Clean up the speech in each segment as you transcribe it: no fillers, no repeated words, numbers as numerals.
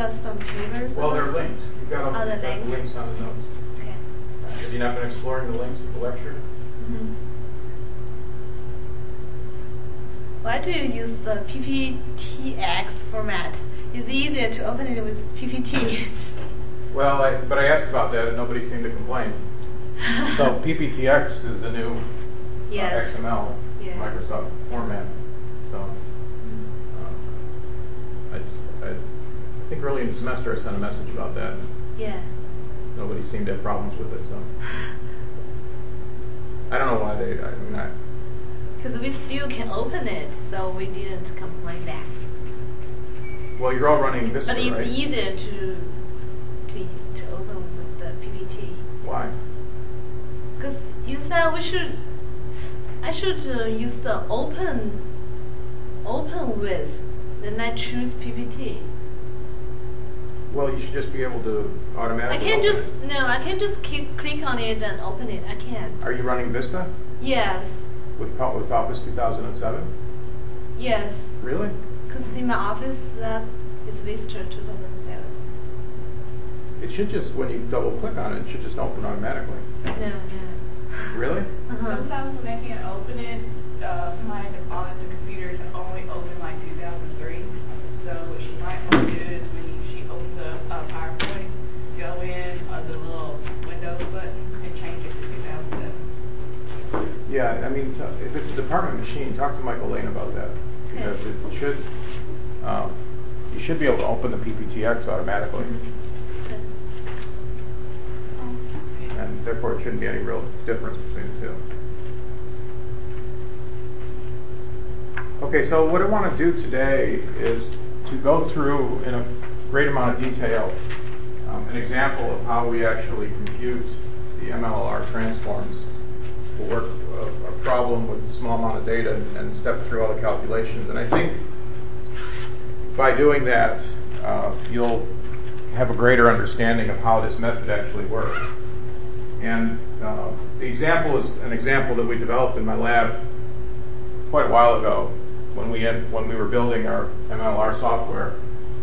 just some papers? Well, they're linked. You've got the the links on the notes. Okay. Have you not been exploring the links of the lecture? Mm-hmm. Why do you use the PPTX format? It's easier to open it with PPT. Well, but I asked about that and nobody seemed to complain. So PPTX is the new Yes. XML Microsoft format. So I think early in the semester I sent a message about that. Yeah. Nobody seemed to have problems with it. So I don't know why they. I mean, because we still can open it, so we didn't complain back. Well, you're all running Vista, but it's right? easier to open with the PPT. Why? Because you said I should use the open with, then I choose PPT. Well, you should just be able to automatically. I can't just click on it and open it. I can't. Are you running Vista? Yes. With Office 2007? Yes. Really? Because in my office that is Vista 2007. It should just, when you double click on it, it should just open automatically. No. Really? Uh-huh. Sometimes when they can't open it, somebody on the computer can only open like 2003. So what she might want to do is when she opens a PowerPoint, go in the little Windows button and change it to 2007. Yeah, I mean, if it's a department machine, talk to Michael Lane about that. Because it should, you should be able to open the PPTX automatically. And therefore it shouldn't be any real difference between the two. Okay, so what I want to do today is to go through in a great amount of detail an example of how we actually compute the MLR transforms. We'll work a problem with a small amount of data and step through all the calculations. And I think by doing that, you'll have a greater understanding of how this method actually works. And the example is an example that we developed in my lab quite a while ago when we were building our MLR software.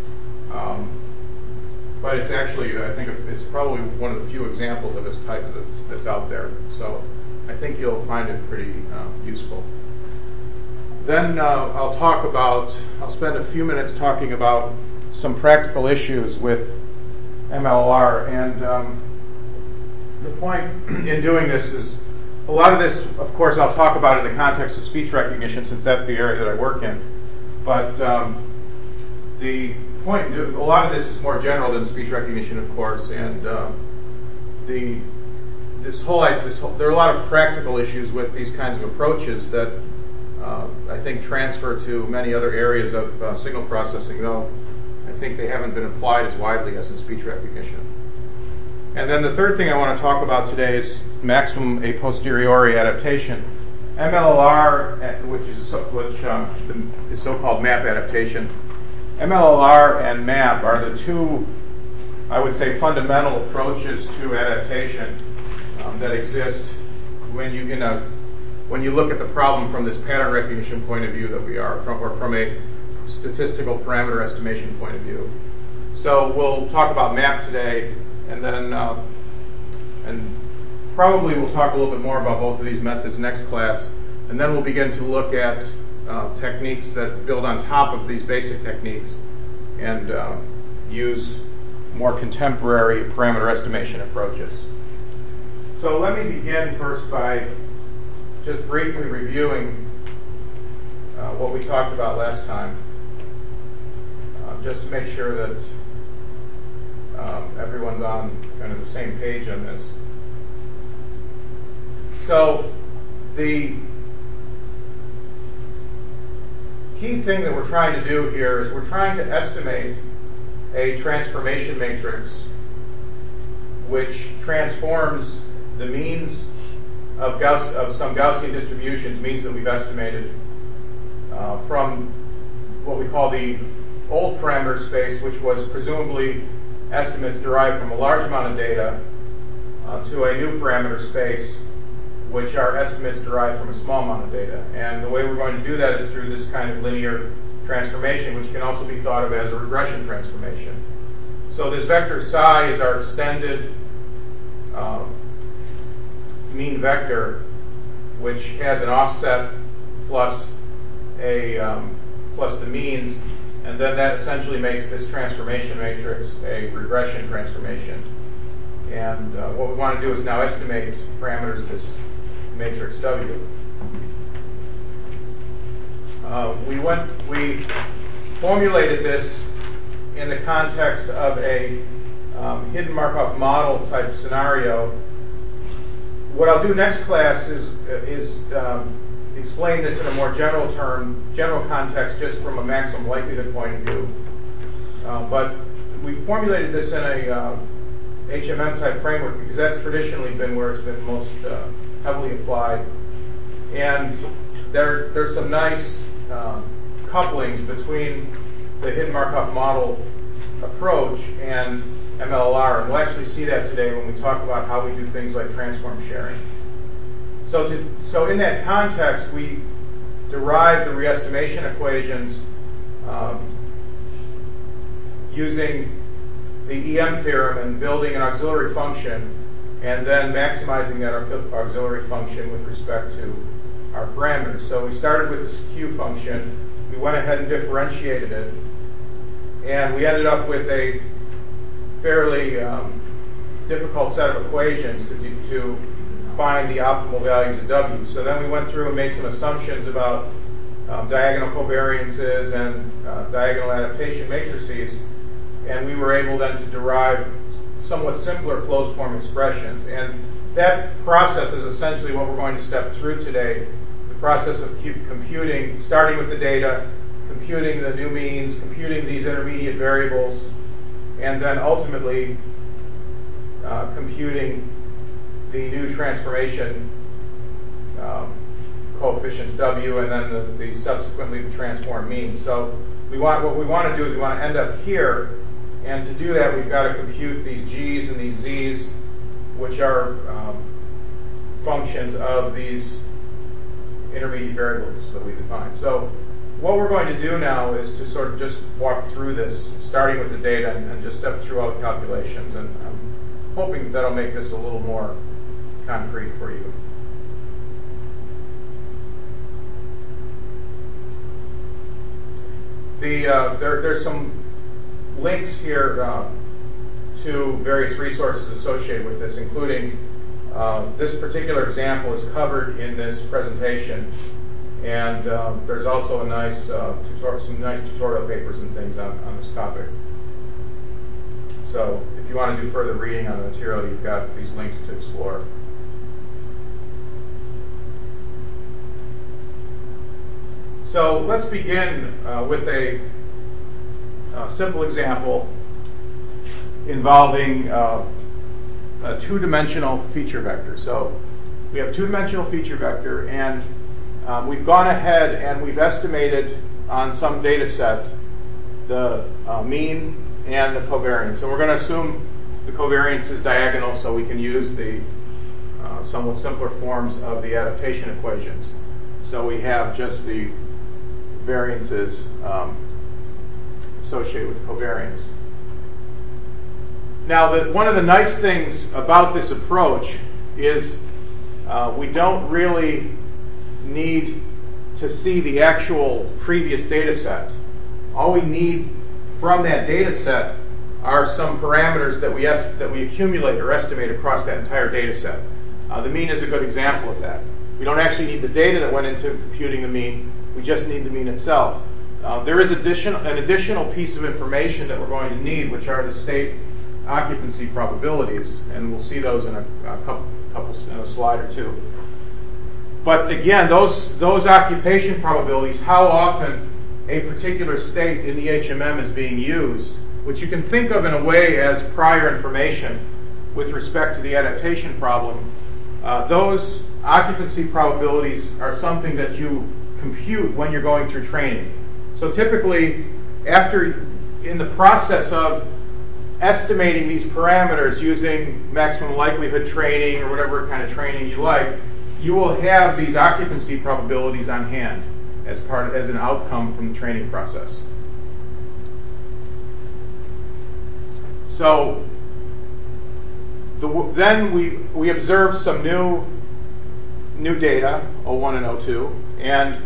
But it's actually, I think it's probably one of the few examples of this type that's out there. So I think you'll find it pretty useful. Then I'll spend a few minutes talking about some practical issues with MLR. And the point in doing this is, a lot of this, of course, I'll talk about in the context of speech recognition since that's the area that I work in. But the point, a lot of this is more general than speech recognition, of course, and there are a lot of practical issues with these kinds of approaches that I think transfer to many other areas of signal processing, though I think they haven't been applied as widely as in speech recognition. And then the third thing I want to talk about today is maximum a posteriori adaptation. MLR, which is so-called MAP adaptation. MLR and MAP are the two, I would say, fundamental approaches to adaptation that exist when you look at the problem from this pattern recognition point of view that we are, or from a statistical parameter estimation point of view. So we'll talk about MAP today, and then and probably we'll talk a little bit more about both of these methods next class, and then we'll begin to look at techniques that build on top of these basic techniques and use more contemporary parameter estimation approaches. So let me begin first by just briefly reviewing what we talked about last time, just to make sure that everyone's on kind of the same page on this. So the key thing that we're trying to do here is we're trying to estimate a transformation matrix which transforms the means of some Gaussian distributions, means that we've estimated, from what we call the old parameter space, which was presumably estimates derived from a large amount of data, to a new parameter space, which are estimates derived from a small amount of data. And the way we're going to do that is through this kind of linear transformation, which can also be thought of as a regression transformation. So this vector psi is our extended mean vector, which has an offset plus plus the means, and then that essentially makes this transformation matrix a regression transformation. And what we want to do is now estimate parameters of this matrix W. We formulated this in the context of a hidden Markov model type scenario. What I'll do next class is explain this in a more general context, just from a maximum likelihood point of view. But we formulated this in a HMM type framework because that's traditionally been where it's been most heavily applied. And there's some nice couplings between the hidden Markov model approach and MLLR, and we'll actually see that today when we talk about how we do things like transform sharing. So in that context, we derive the re-estimation equations using the EM theorem and building an auxiliary function, and then maximizing that auxiliary function with respect to our parameters. So we started with this Q function, we went ahead and differentiated it, and we ended up with a fairly difficult set of equations to find the optimal values of W. So then we went through and made some assumptions about diagonal covariances and diagonal adaptation matrices, and we were able then to derive somewhat simpler closed form expressions. And that process is essentially what we're going to step through today, the process of computing, starting with the data, computing the new means, computing these intermediate variables, and then ultimately computing the new transformation coefficients W, and then the subsequently the transform mean. So what we want to do is we want to end up here, and to do that we've got to compute these G's and these Z's, which are functions of these intermediate variables that we define. So what we're going to do now is to sort of just walk through this, starting with the data, and just step through all the calculations. And I'm hoping that'll make this a little more concrete for you. There's some links here to various resources associated with this, including this particular example is covered in this presentation. And there's also some nice tutorial papers and things on this topic. So if you want to do further reading on the material, you've got these links to explore. So let's begin with a simple example involving a two-dimensional feature vector. So we have a two-dimensional feature vector, and we've gone ahead and we've estimated on some data set the mean and the covariance. And we're going to assume the covariance is diagonal, so we can use the somewhat simpler forms of the adaptation equations. So we have just the variances associated with covariance. Now, one of the nice things about this approach is we don't really need to see the actual previous data set. All we need from that data set are some parameters that we accumulate or estimate across that entire data set. The mean is a good example of that. We don't actually need the data that went into computing the mean. We just need the mean itself. There is an additional piece of information that we're going to need, which are the state occupancy probabilities, and we'll see those in a slide or two. But again, those occupation probabilities, how often a particular state in the HMM is being used, which you can think of in a way as prior information with respect to the adaptation problem, those occupancy probabilities are something that you compute when you're going through training. So typically, in the process of estimating these parameters using maximum likelihood training or whatever kind of training you like, you will have these occupancy probabilities on hand as an outcome from the training process. So then we observed some new data, O1 and O2, and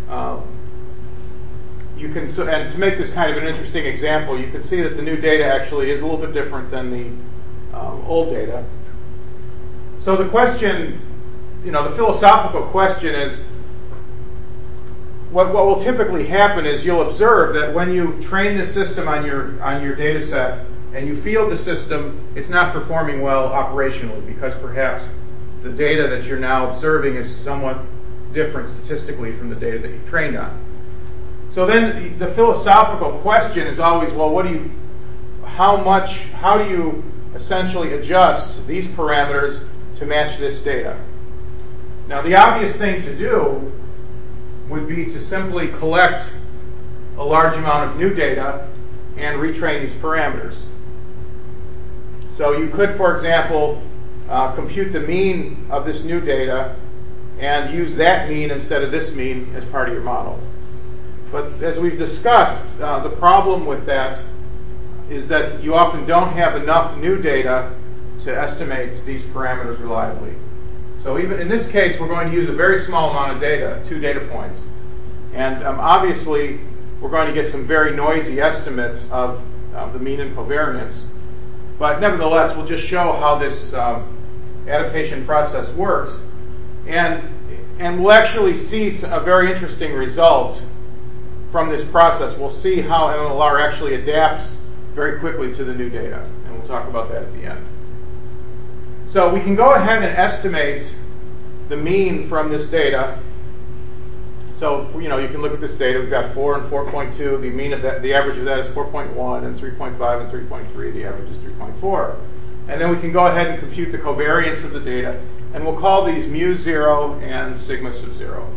and to make this kind of an interesting example, you can see that the new data actually is a little bit different than the old data. So the question, the philosophical question is, what will typically happen is you'll observe that when you train the system on your data set and you field the system, it's not performing well operationally because perhaps the data that you're now observing is somewhat different statistically from the data that you've trained on. So then the philosophical question is always, well, how do you essentially adjust these parameters to match this data? Now, the obvious thing to do would be to simply collect a large amount of new data and retrain these parameters. So you could, for example, compute the mean of this new data and use that mean instead of this mean as part of your model. But as we've discussed, the problem with that is that you often don't have enough new data to estimate these parameters reliably. So even in this case, we're going to use a very small amount of data, 2 data points. And obviously, we're going to get some very noisy estimates of the mean and covariance. But nevertheless, we'll just show how this adaptation process works. And we'll actually see a very interesting result from this process. We'll see how MLR actually adapts very quickly to the new data. And we'll talk about that at the end. So we can go ahead and estimate the mean from this data. So, you can look at this data. We've got 4 and 4.2. The mean of that, the average of that is 4.1, and 3.5 and 3.3. The average is 3.4. And then we can go ahead and compute the covariance of the data. And we'll call these mu 0 and sigma sub 0.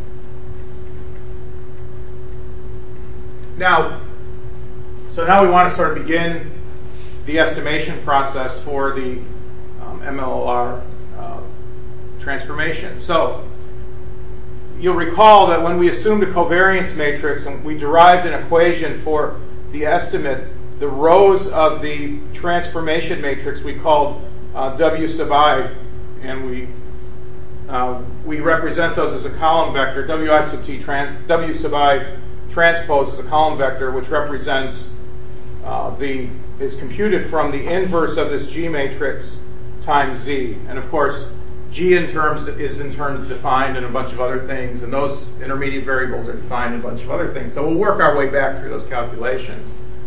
Now we want to sort of begin the estimation process for the MLR transformation. So you'll recall that when we assumed a covariance matrix and we derived an equation for the estimate, the rows of the transformation matrix we called W sub I, and we represent those as a column vector. Wi sub t W sub I transpose is a column vector which represents is computed from the inverse of this G matrix times Z. And of course, G is in terms defined in a bunch of other things, and those intermediate variables are defined in a bunch of other things. So we'll work our way back through those calculations.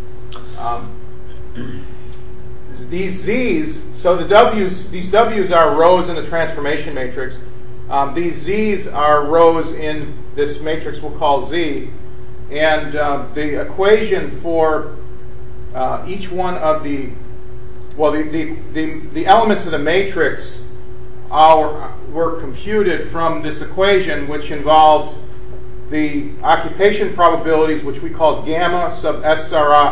These Z's, so these W's are rows in the transformation matrix. These Z's are rows in this matrix we'll call Z. And the equation for each one of the elements of the matrix were computed from this equation, which involved the occupation probabilities, which we called gamma sub S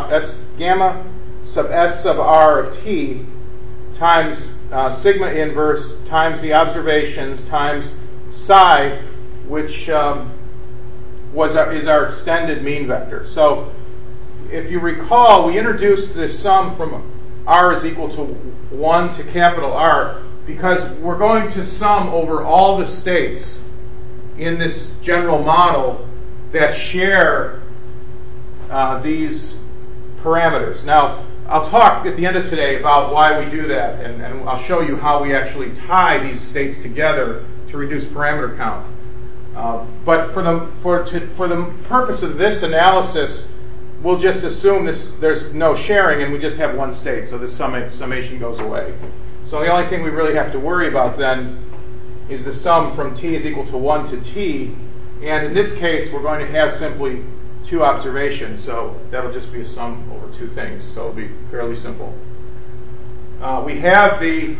sub R of t times sigma inverse times the observations times psi, which is our extended mean vector. So if you recall, we introduced this sum from R is equal to 1 to capital R because we're going to sum over all the states in this general model that share these parameters. Now, I'll talk at the end of today about why we do that, and I'll show you how we actually tie these states together to reduce parameter count. But for the purpose of this analysis, we'll just assume there's no sharing and we just have one state, so this summation goes away. So the only thing we really have to worry about then is the sum from t is equal to 1 to t, and in this case we're going to have simply 2 observations, so that'll just be a sum over 2 things, so it'll be fairly simple. We have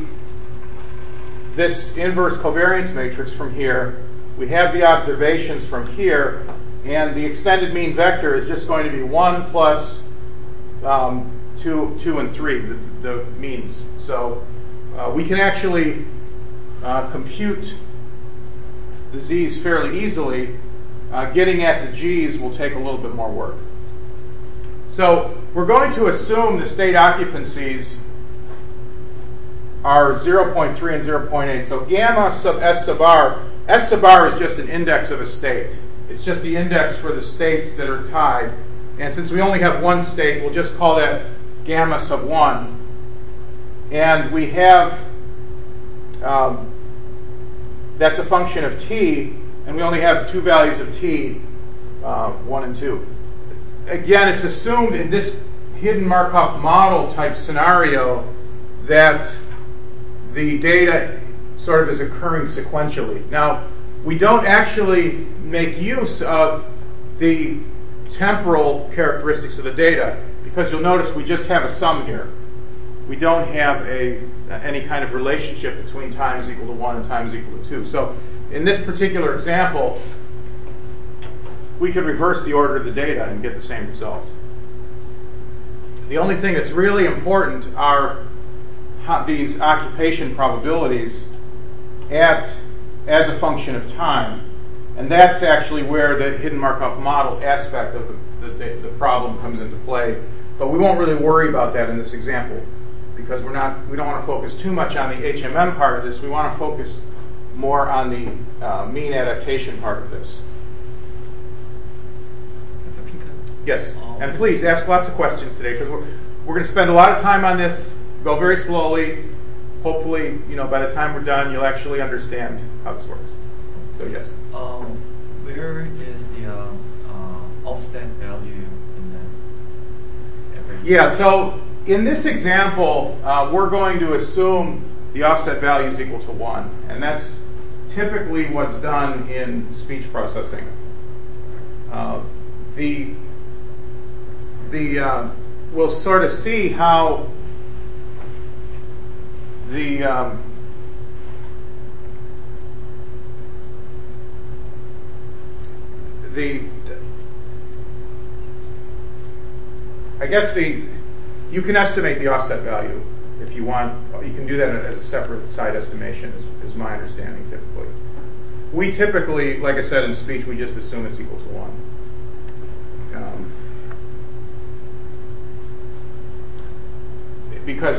this inverse covariance matrix from here, we have the observations from here, and the extended mean vector is just going to be 1 plus 2 and 3, the means. So we can actually compute the z's fairly easily. Getting at the g's will take a little bit more work. So we're going to assume the state occupancies are 0.3 and 0.8. So gamma sub S sub R is just an index of a state. It's just the index for the states that are tied. And since we only have one state, we'll just call that gamma sub 1. And we have, that's a function of t, and we only have two values of t, 1 and 2. Again, it's assumed in this hidden Markov model type scenario that the data sort of is occurring sequentially. Now, we don't actually make use of the temporal characteristics of the data, because you'll notice we just have a sum here. We don't have any kind of relationship between time is equal to 1 and time is equal to 2. So in this particular example, we could reverse the order of the data and get the same result. The only thing that's really important are these occupation probabilities as a function of time. And that's actually where the hidden Markov model aspect of the problem comes into play. But we won't really worry about that in this example, because we don't want to focus too much on the HMM part of this. We want to focus more on the mean adaptation part of this. Yes, and please ask lots of questions today, because we're going to spend a lot of time on this. Go very slowly. Hopefully, by the time we're done, you'll actually understand how this works. So yes. Where is the offset value in that? Yeah. So in this example, we're going to assume the offset value is equal to 1, and that's typically what's done in speech processing. We'll sort of see how you can estimate the offset value if you want. You can do that as a separate side estimation, is my understanding typically. We typically, like I said in speech, we just assume it's equal to 1. Because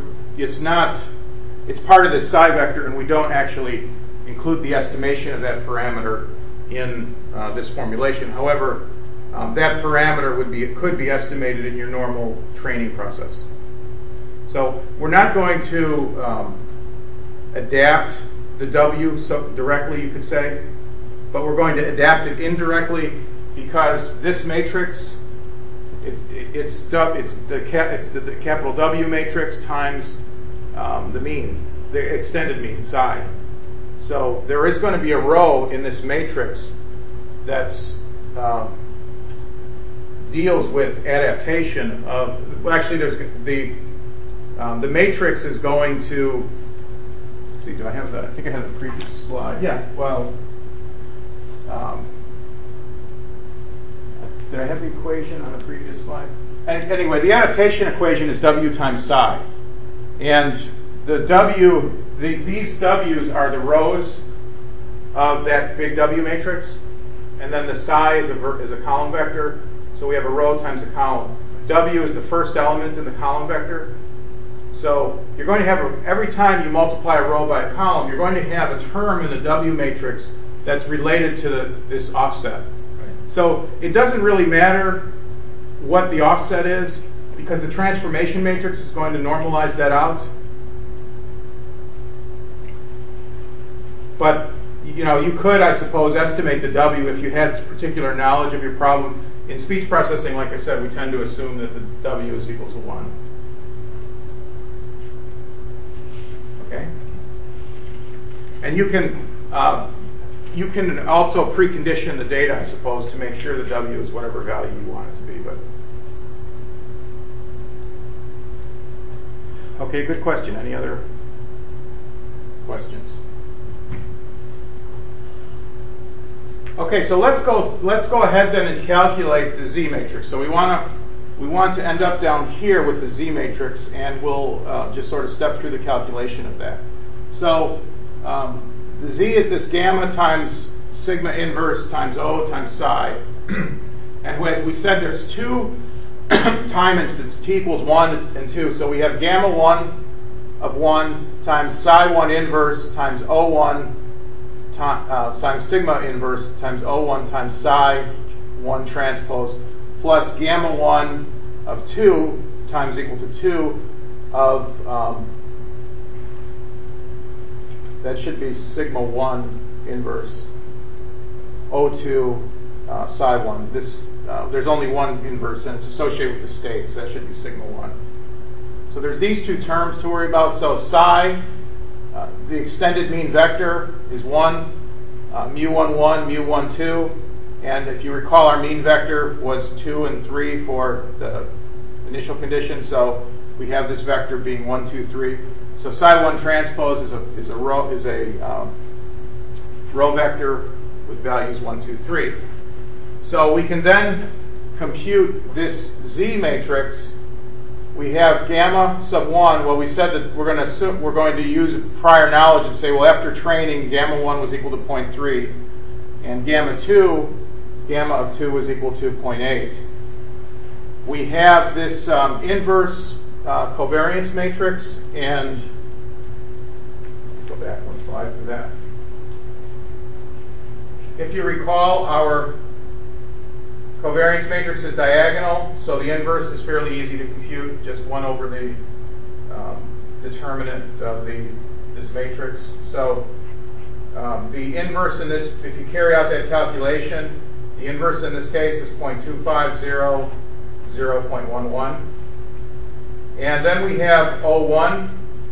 it's part of the psi vector, and we don't actually include the estimation of that parameter in this formulation. However, that parameter could be estimated in your normal training process. So we're not going to adapt the W directly, you could say, but we're going to adapt it indirectly, because this matrix, it's the capital W matrix times the mean, the extended mean, psi. So there is going to be a row in this matrix that's deals with adaptation of. Well, actually, there's the matrix is going to. Let's see, do I have I think I have the previous slide. Yeah. Well, did I have the equation on the previous slide? And anyway, the adaptation equation is W times psi, and these W's are the rows of that big W matrix, and then the psi is a column vector. So we have a row times a column. W is the first element in the column vector. So you're going to have every time you multiply a row by a column, you're going to have a term in the W matrix that's related to this offset. Right. So it doesn't really matter what the offset is, because the transformation matrix is going to normalize that out. But you could, I suppose, estimate the W if you had particular knowledge of your problem. In speech processing, like I said, we tend to assume that the W is equal to 1. Okay? And you can also precondition the data, I suppose, to make sure the W is whatever value you want it to be. But okay, good question. Any other questions? Okay, so let's go ahead then and calculate the Z matrix. So we want to end up down here with the Z matrix, and we'll just sort of step through the calculation of that. So the Z is this gamma times sigma inverse times O times psi. And as we said, there's two time instance, t equals 1 and 2. So we have gamma 1 of 1 times psi 1 inverse times O1 times sigma inverse times O1 times psi 1 transpose plus gamma 1 of 2 times equal to 2 of, that should be sigma 1 inverse O2 psi 1. There's only one inverse and it's associated with the state, so that should be sigma 1. So there's these two terms to worry about. So psi, the extended mean vector is 1, mu1 1, mu1 2, and if you recall our mean vector was 2 and 3 for the initial condition, so we have this vector being 1, 2, 3. So psi 1 transpose is a row vector with values 1, 2, 3. So we can then compute this Z matrix. We have gamma sub 1. Well, we said that we're going to use prior knowledge and say, well, after training, gamma 1 was equal to 0.3, and gamma of 2 was equal to 0.8. We have this inverse covariance matrix, and go back one slide for that. If you recall, our covariance matrix is diagonal, so the inverse is fairly easy to compute, just 1 over the determinant of this matrix. So the inverse in this, if you carry out that calculation, the inverse in this case is 0.250, 0.11. And then we have O1.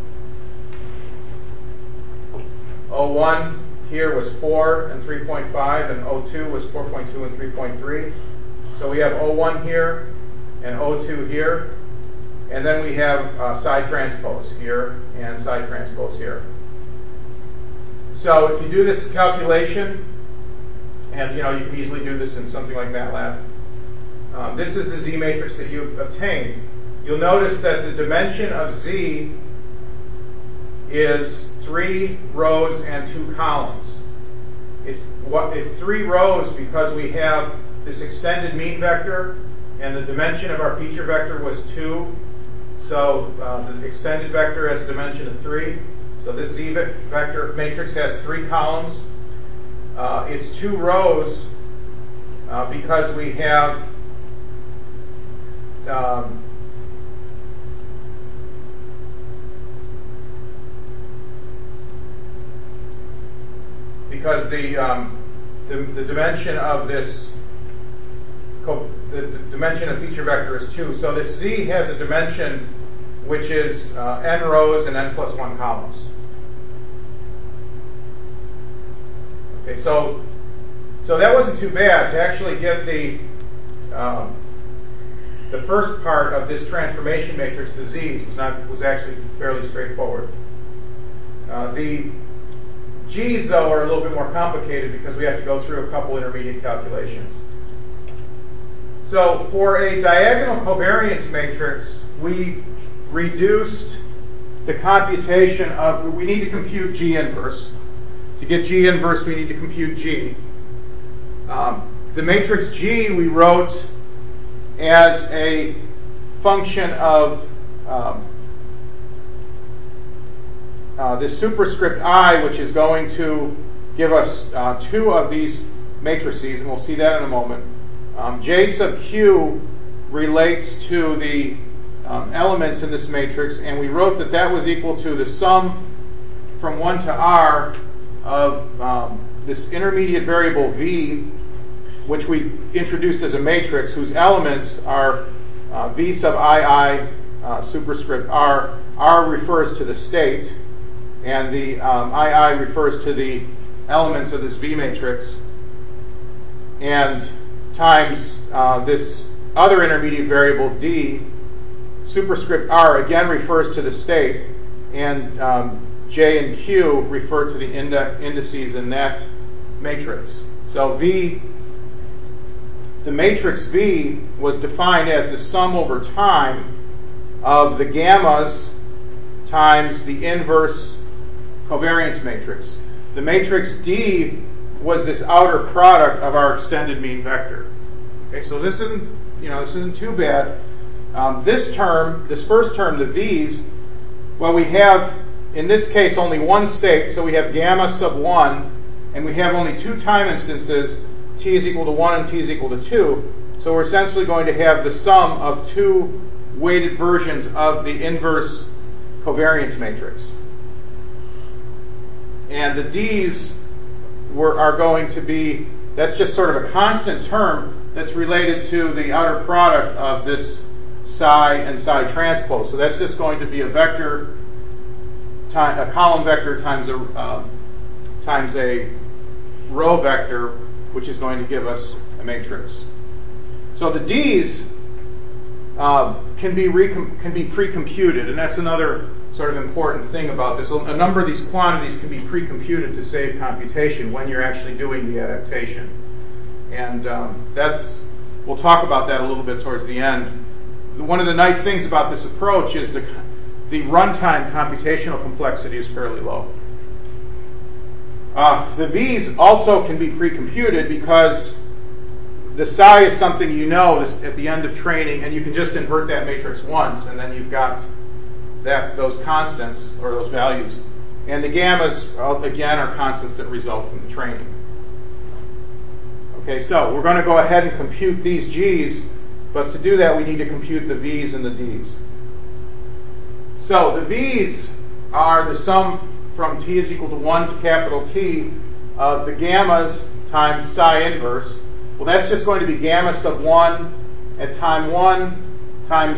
O1 here was 4 and 3.5, and O2 was 4.2 and 3.3. So we have O1 here and O2 here, and then we have psi transpose here and psi transpose here. So if you do this calculation, and you can easily do this in something like MATLAB, this is the Z matrix that you've obtained. You'll notice that the dimension of Z is 3 rows and 2 columns. It's 3 rows because we have this extended mean vector, and the dimension of our feature vector was 2. So the extended vector has a dimension of 3. So this Z vector matrix has 3 columns. It's 2 rows because we have because the dimension of this the dimension of feature vector is 2. So this Z has a dimension which is n rows and n plus 1 columns. Okay, so that wasn't too bad. To actually get the first part of this transformation matrix, the Z's, was actually fairly straightforward. The G's, though, are a little bit more complicated because we have to go through a couple intermediate calculations. So for a diagonal covariance matrix, we reduced the computation of, we need to compute G inverse. To get G inverse, we need to compute G. The matrix G we wrote as a function of this superscript I, which is going to give us 2 of these matrices, and we'll see that in a moment. J sub Q relates to the elements in this matrix, and we wrote that was equal to the sum from 1 to R of this intermediate variable V, which we introduced as a matrix, whose elements are V sub II superscript R. R refers to the state, and the II refers to the elements of this V matrix, and times this other intermediate variable D, superscript R, again refers to the state, and J and Q refer to the indices in that matrix. So V, the matrix V was defined as the sum over time of the gammas times the inverse covariance matrix. The matrix D was this outer product of our extended mean vector. Okay, so this isn't too bad. This first term, the V's, well, we have, in this case, only one state, so we have gamma sub 1, and we have only two time instances, t is equal to 1 and t is equal to 2. So we're essentially going to have the sum of two weighted versions of the inverse covariance matrix. And the D's are going to be, that's just sort of a constant term that's related to the outer product of this psi and psi transpose. So that's just going to be a vector, a column vector times a row vector, which is going to give us a matrix. So the D's can be pre-computed, and that's another sort of important thing about this. A number of these quantities can be pre-computed to save computation when you're actually doing the adaptation. And we'll talk about that a little bit towards the end. One of the nice things about this approach is the runtime computational complexity is fairly low. The V's also can be pre-computed because the psi is something you know at the end of training, and you can just invert that matrix once, and then you've got those constants, or those values. And the gammas, again, are constants that result from the training. Okay, so we're going to go ahead and compute these G's, but to do that we need to compute the V's and the D's. So the V's are the sum from t is equal to 1 to capital T of the gammas times psi inverse. Well, that's just going to be gamma sub 1 at time 1 times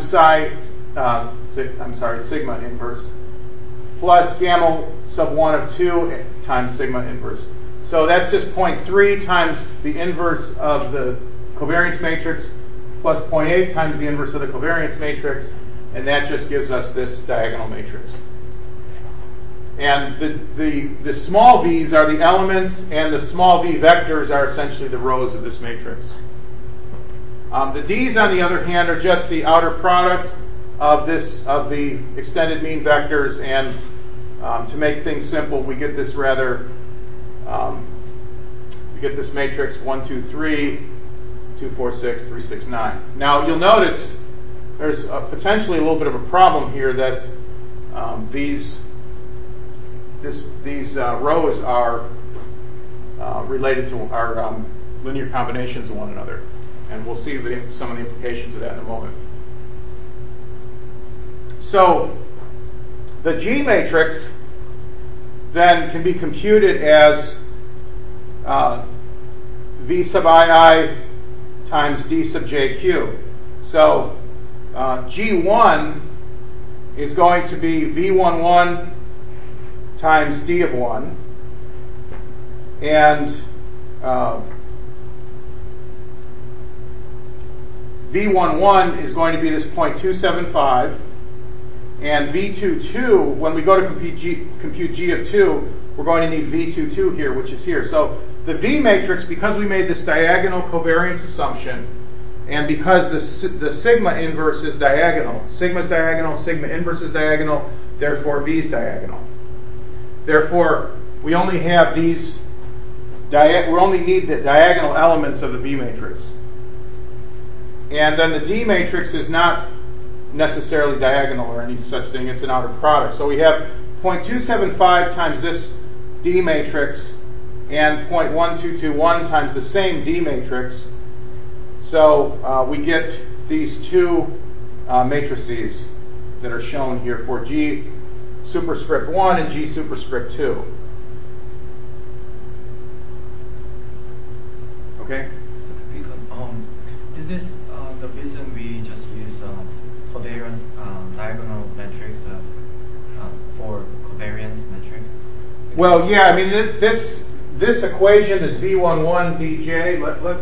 sigma inverse, plus gamma sub 1 of 2 times sigma inverse. So that's just 0.3 times the inverse of the covariance matrix plus 0.8 times the inverse of the covariance matrix, and that just gives us this diagonal matrix. And the small v's are the elements, and the small v vectors are essentially the rows of this matrix. The d's, on the other hand, are just the outer product of the extended mean vectors, and to make things simple, we get this matrix 1, 2, 3, 2, 4, 6, 3, 6, 9. Now you'll notice there's potentially a little bit of a problem here that these rows are related to our linear combinations of one another, and we'll see some of the implications of that in a moment. So the G matrix then can be computed as V sub ii times D sub jq. So G1 is going to be V11 times D of 1, and V11 is going to be this 0.275, and V22, when we go to compute G of 2, we're going to need V22 here, which is here. So the V matrix, because we made this diagonal covariance assumption, and because the sigma inverse is diagonal, sigma's diagonal, sigma inverse is diagonal, therefore V is diagonal. Therefore, we only have these, we only need the diagonal elements of the V matrix. And then the D matrix is not necessarily diagonal or any such thing, it's an outer product. So we have 0.275 times this D matrix and 0.1221 times the same D matrix. So we get these two matrices that are shown here for G superscript 1 and G superscript 2. Okay? Is this the reason we just use covariance diagonal matrix for covariance matrix? Well, yeah. I mean, this equation is V11 Vj.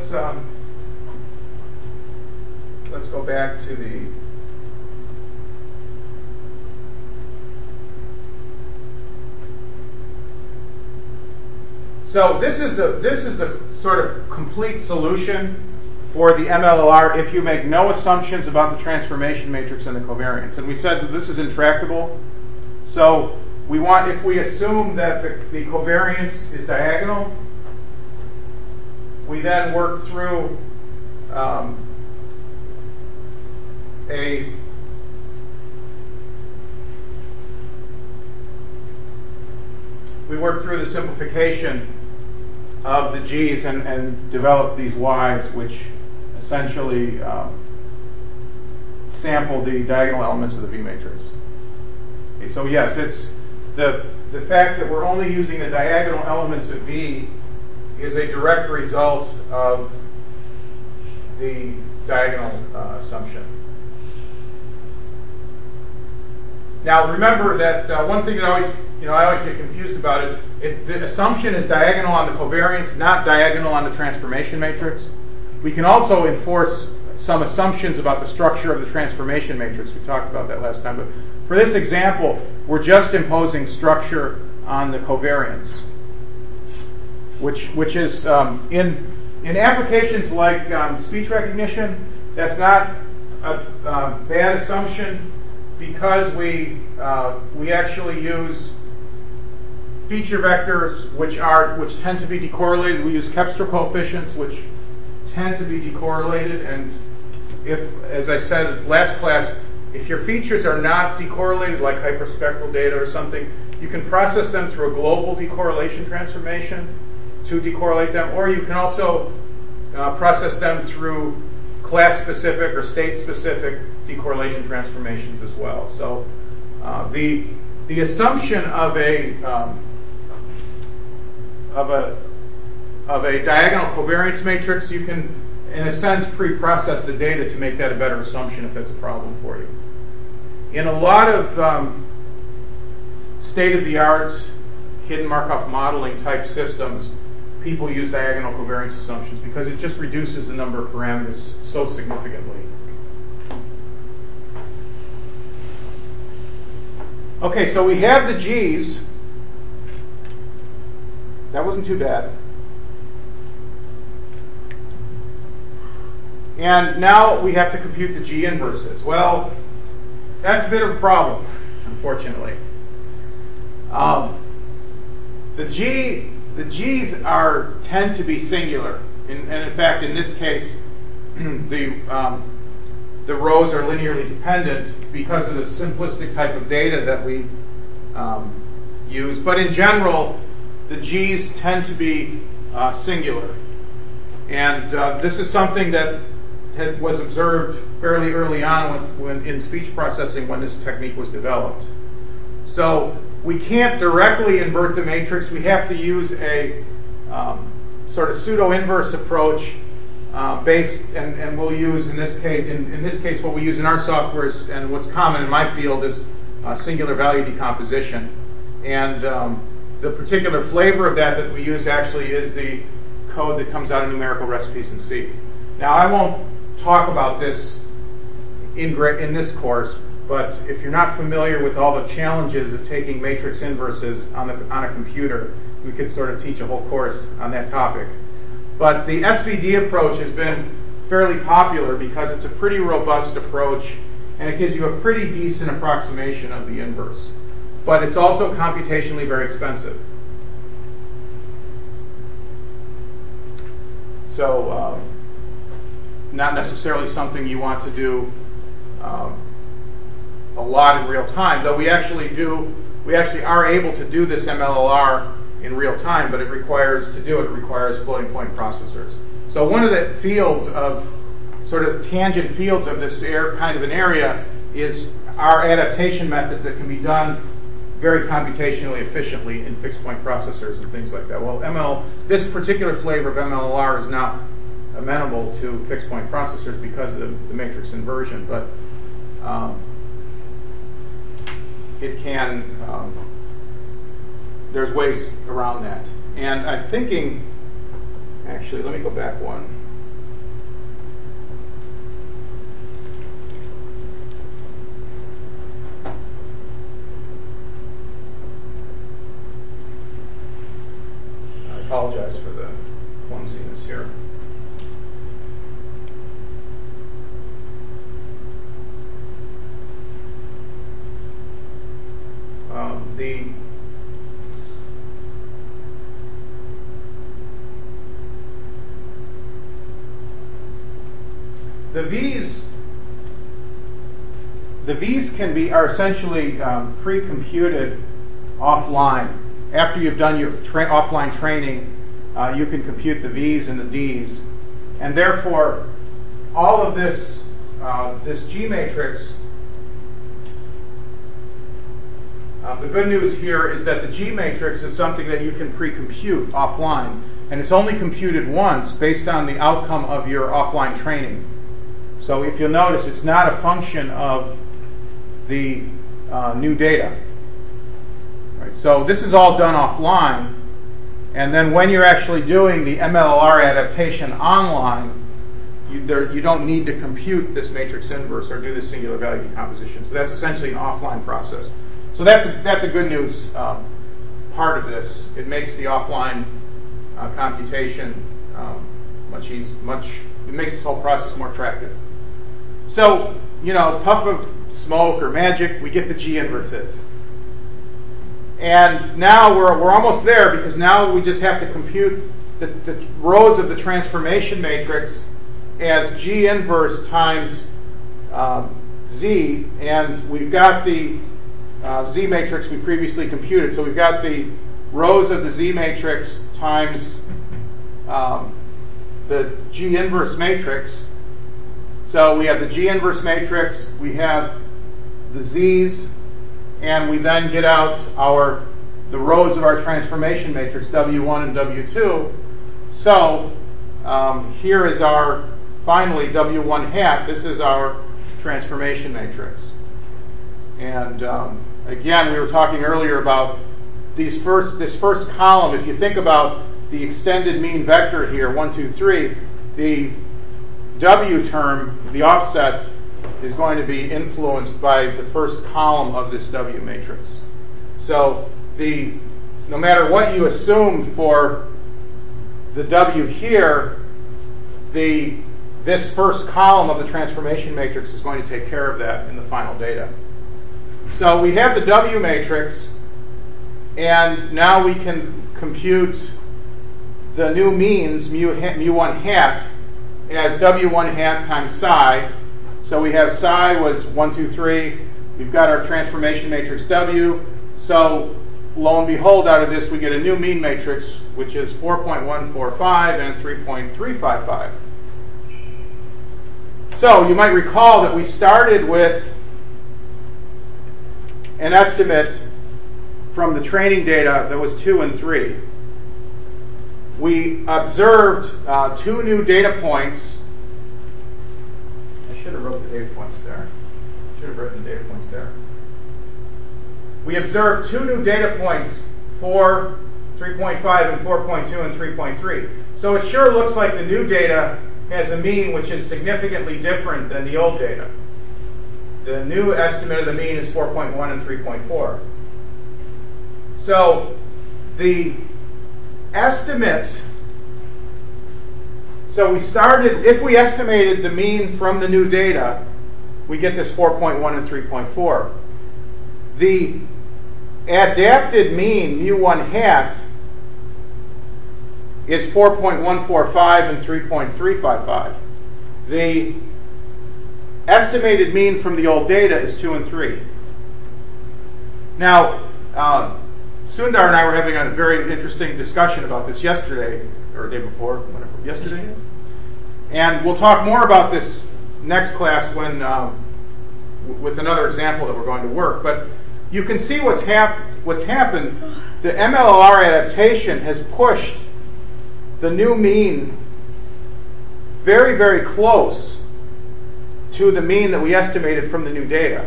Let's go back to the. So this is the sort of complete solution for the MLLR if you make no assumptions about the transformation matrix and the covariance. And we said that this is intractable. So if we assume that the covariance is diagonal, we then work through we worked through the simplification of the G's and developed these Y's, which essentially sample the diagonal elements of the V matrix. Okay, so yes, it's the fact that we're only using the diagonal elements of V is a direct result of the diagonal assumption. Now remember that one thing that I always get confused about is the assumption is diagonal on the covariance, not diagonal on the transformation matrix. We can also enforce some assumptions about the structure of the transformation matrix. We talked about that last time. But for this example, we're just imposing structure on the covariance, which is in applications like speech recognition, that's not a bad assumption because we actually use feature vectors which tend to be decorrelated. We use Kepster coefficients which tend to be decorrelated, and if, as I said last class, if your features are not decorrelated, like hyperspectral data or something, you can process them through a global decorrelation transformation to decorrelate them, or you can also process them through class-specific or state-specific decorrelation transformations as well. So the assumption of a diagonal covariance matrix, you can, in a sense, pre-process the data to make that a better assumption if that's a problem for you. In a lot of state-of-the-art hidden Markov modeling type systems, people use diagonal covariance assumptions because it just reduces the number of parameters so significantly. Okay, so we have the G's. That wasn't too bad. And now we have to compute the G inverses. Well, that's a bit of a problem, unfortunately. The G's tend to be singular, and in fact, in this case, the rows are linearly dependent because of the simplistic type of data that we use. But in general, the G's tend to be singular, and this is something that was observed fairly early on when in speech processing when this technique was developed. So we can't directly invert the matrix. We have to use a sort of pseudo-inverse approach based, and we'll use in this case what we use in our software is, and what's common in my field is singular value decomposition. And the particular flavor of that we use actually is the code that comes out of numerical recipes in C. Now I won't talk about this in this course, but if you're not familiar with all the challenges of taking matrix inverses on a computer, we could sort of teach a whole course on that topic. But the SVD approach has been fairly popular because it's a pretty robust approach and it gives you a pretty decent approximation of the inverse. But it's also computationally very expensive. So not necessarily something you want to do a lot in real time, though we actually are able to do this MLLR in real time, but it requires floating point processors. So one of the fields of sort of tangent fields of this kind of an area is our adaptation methods that can be done very computationally efficiently in fixed point processors and things like that. Well, this particular flavor of MLLR is not amenable to fixed point processors because of the matrix inversion, but it can, there's ways around that. And I'm thinking, actually, let me go back one. I apologize for the clumsiness here. The V's the V's are essentially pre-computed offline. After you've done your offline training, you can compute the V's and the D's, and therefore all of this G matrix. The good news here is that the G matrix is something that you can pre-compute offline, and it's only computed once based on the outcome of your offline training. So if you'll notice, it's not a function of the new data. Right, so this is all done offline, and then when you're actually doing the MLR adaptation online, you don't need to compute this matrix inverse or do the singular value decomposition. So that's essentially an offline process. So that's a good news part of this. It makes the offline computation it makes this whole process more attractive. So, puff of smoke or magic, we get the G inverses. And now we're almost there, because now we just have to compute the rows of the transformation matrix as G inverse times Z, and we've got the Z matrix we previously computed. So we've got the rows of the Z matrix times the G inverse matrix. So we have the G inverse matrix, we have the Z's, and we then get out the rows of our transformation matrix, W1 and W2. So here is finally W1 hat. This is our transformation matrix. And again, we were talking earlier about this first column. If you think about the extended mean vector here, 1, 2, 3, the W term, the offset, is going to be influenced by the first column of this W matrix. So no matter what you assume for the W here, this first column of the transformation matrix is going to take care of that in the final data. So we have the W matrix, and now we can compute the new means, mu1 hat, as W1 hat times psi. So we have psi was 1, 2, 3. We've got our transformation matrix W. So lo and behold, out of this we get a new mean matrix, which is 4.145 and 3.355. So you might recall that we started with an estimate from the training data that was 2 and 3. We observed 2 new data points. I should have wrote the data points there. Should have written the data points there. We observed 2 new data points, 4, 3.5, and 4.2 and 3.3. So it sure looks like the new data has a mean which is significantly different than the old data. The new estimate of the mean is 4.1 and 3.4. So the estimate, if we estimated the mean from the new data, we get this 4.1 and 3.4. The adapted mean, mu1 hat, is 4.145 and 3.355. The estimated mean from the old data is 2 and 3. Now, Sundar and I were having a very interesting discussion about this yesterday, or the day before, whatever, yesterday. And we'll talk more about this next class with another example that we're going to work. But you can see what's happened. The MLR adaptation has pushed the new mean very, very close to the mean that we estimated from the new data.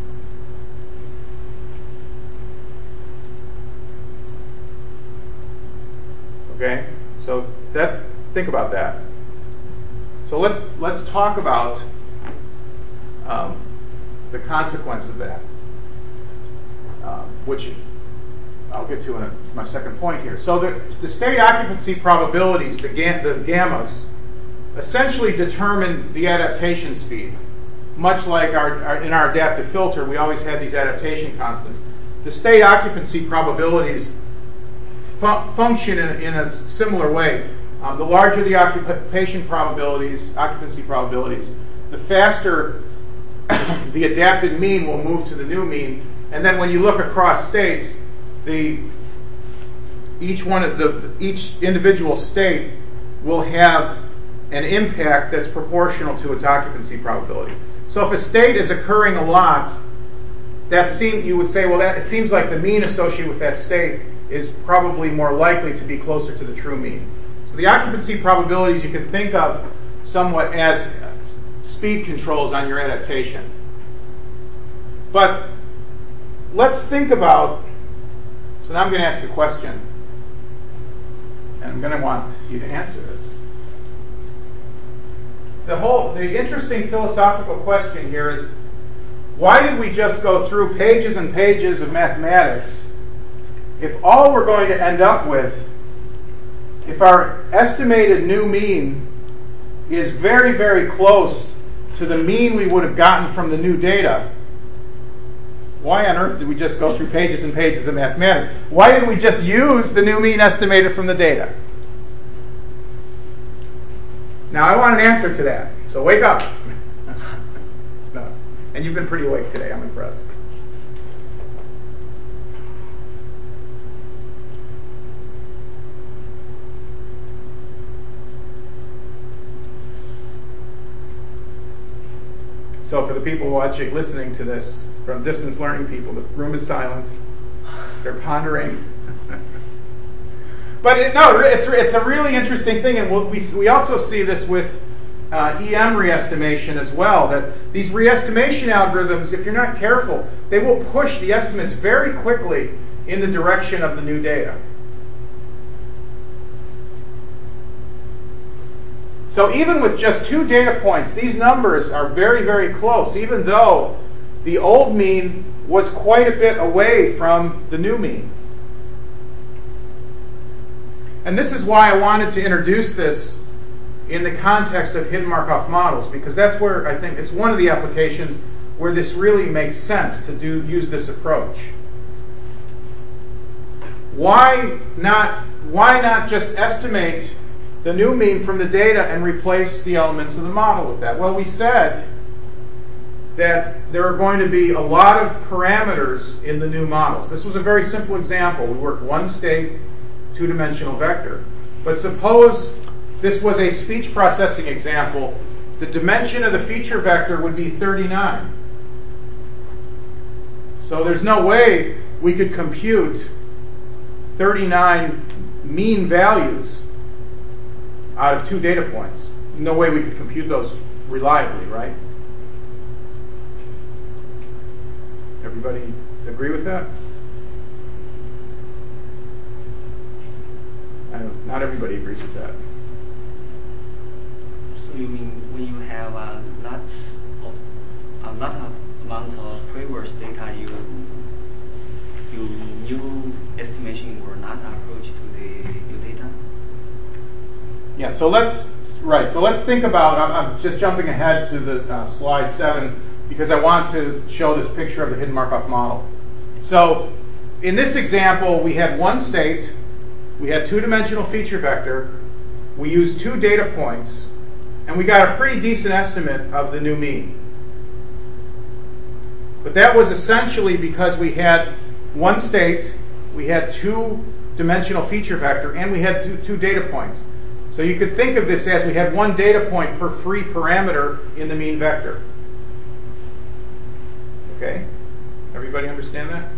Okay, so think about that. So let's talk about the consequence of that, which I'll get to in my second point here. So the state occupancy probabilities, the gammas, essentially determine the adaptation speed. Much like in our adaptive filter, we always had these adaptation constants. The state occupancy probabilities function in a similar way. The larger the occupancy probabilities, the faster the adapted mean will move to the new mean, and then when you look across states, each individual state will have an impact that's proportional to its occupancy probability. So if a state is occurring a lot, you would say, well, it seems like the mean associated with that state is probably more likely to be closer to the true mean. So the occupancy probabilities you can think of somewhat as speed controls on your adaptation. But let's think about, so now I'm going to ask a question, and I'm going to want you to answer this. The interesting philosophical question here is, why did we just go through pages and pages of mathematics if all we're going to end up with, if our estimated new mean is very, very close to the mean we would have gotten from the new data? Why on earth did we just go through pages and pages of mathematics? Why didn't we just use the new mean estimated from the data? Now, I want an answer to that. So wake up. No. And you've been pretty awake today. I'm impressed. So for the people listening to this, from distance learning people, the room is silent. They're pondering. But it's a really interesting thing, and we also see this with EM re-estimation as well, that these re-estimation algorithms, if you're not careful, they will push the estimates very quickly in the direction of the new data. So even with just 2 data points, these numbers are very, very close, even though the old mean was quite a bit away from the new mean. And this is why I wanted to introduce this in the context of hidden Markov models, because that's where I think it's one of the applications where this really makes sense to use this approach. Why not just estimate the new mean from the data and replace the elements of the model with that? Well, we said that there are going to be a lot of parameters in the new models. This was a very simple example. We worked one state, 2-dimensional vector. But suppose this was a speech processing example. The dimension of the feature vector would be 39. So there's no way we could compute 39 mean values out of 2 data points. No way we could compute those reliably, right? Everybody agree with that? Not everybody agrees with that. So you mean when you have a lot of amount of previous data, your new estimation will not approach to the new data? Yeah. So let's think about. I'm just jumping ahead to the slide 7 because I want to show this picture of the hidden Markov model. So in this example, we had one state. We had 2-dimensional feature vector. We used 2 data points, and we got a pretty decent estimate of the new mean. But that was essentially because we had one state, we had 2-dimensional feature vector, and we had 2 data points. So you could think of this as we had 1 data point per free parameter in the mean vector. Okay? Everybody understand that?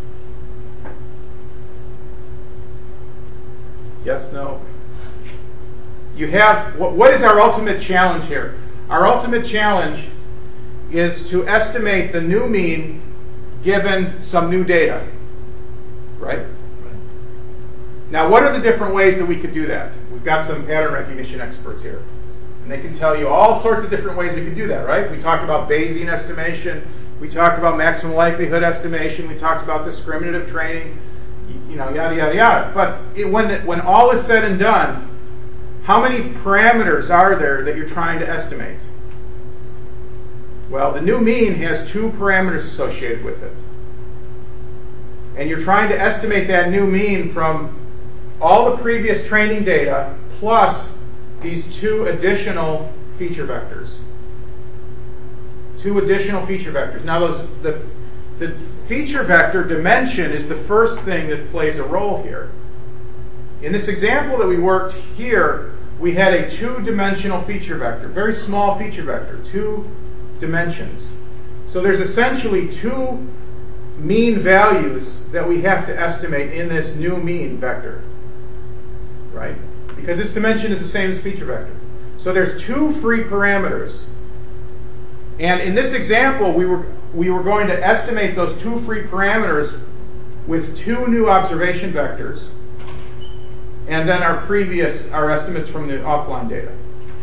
Yes, no? You have, what is our ultimate challenge here? Our ultimate challenge is to estimate the new mean given some new data. Right? Now, what are the different ways that we could do that? We've got some pattern recognition experts here. And they can tell you all sorts of different ways we could do that, right? We talked about Bayesian estimation. We talked about maximum likelihood estimation. We talked about discriminative training. Yada, yada, yada. But when all is said and done, how many parameters are there that you're trying to estimate? Well, the new mean has 2 parameters associated with it. And you're trying to estimate that new mean from all the previous training data plus these 2 additional feature vectors. 2 additional feature vectors. Now the feature vector dimension is the first thing that plays a role here. In this example that we worked here, we had a 2-dimensional feature vector, very small feature vector, 2 dimensions. So there's essentially 2 mean values that we have to estimate in this new mean vector, right? Because its dimension is the same as feature vector. So there's 2 free parameters. And in this example, we were going to estimate those 2 free parameters with 2 new observation vectors, and then our estimates from the offline data.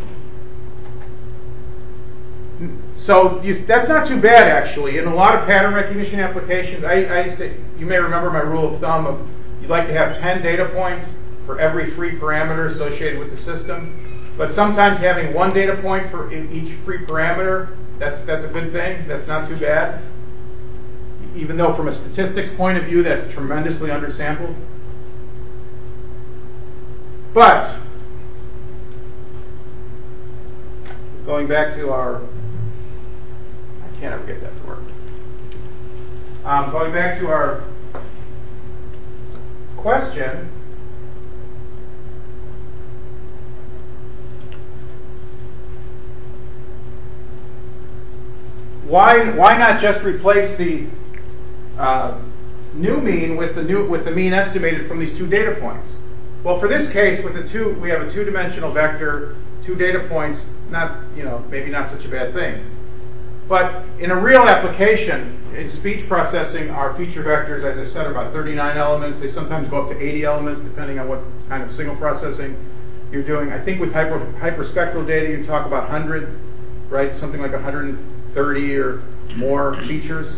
So that's not too bad, actually. In a lot of pattern recognition applications, you may remember my rule of thumb of you'd like to have 10 data points for every free parameter associated with the system. But sometimes having 1 data point for each free parameter, that's a good thing. That's not too bad. Even though from a statistics point of view, that's tremendously undersampled. But going back to our, I can't ever get that to work. Going back to our question, why not just replace the new mean with the mean estimated from these 2 data points? Well, for this case, we have a 2-dimensional vector, 2 data points. Maybe not such a bad thing. But in a real application, in speech processing, our feature vectors, as I said, are about 39 elements. They sometimes go up to 80 elements, depending on what kind of signal processing you're doing. I think with hyperspectral data, you talk about 100, right? Something like 130 or more features.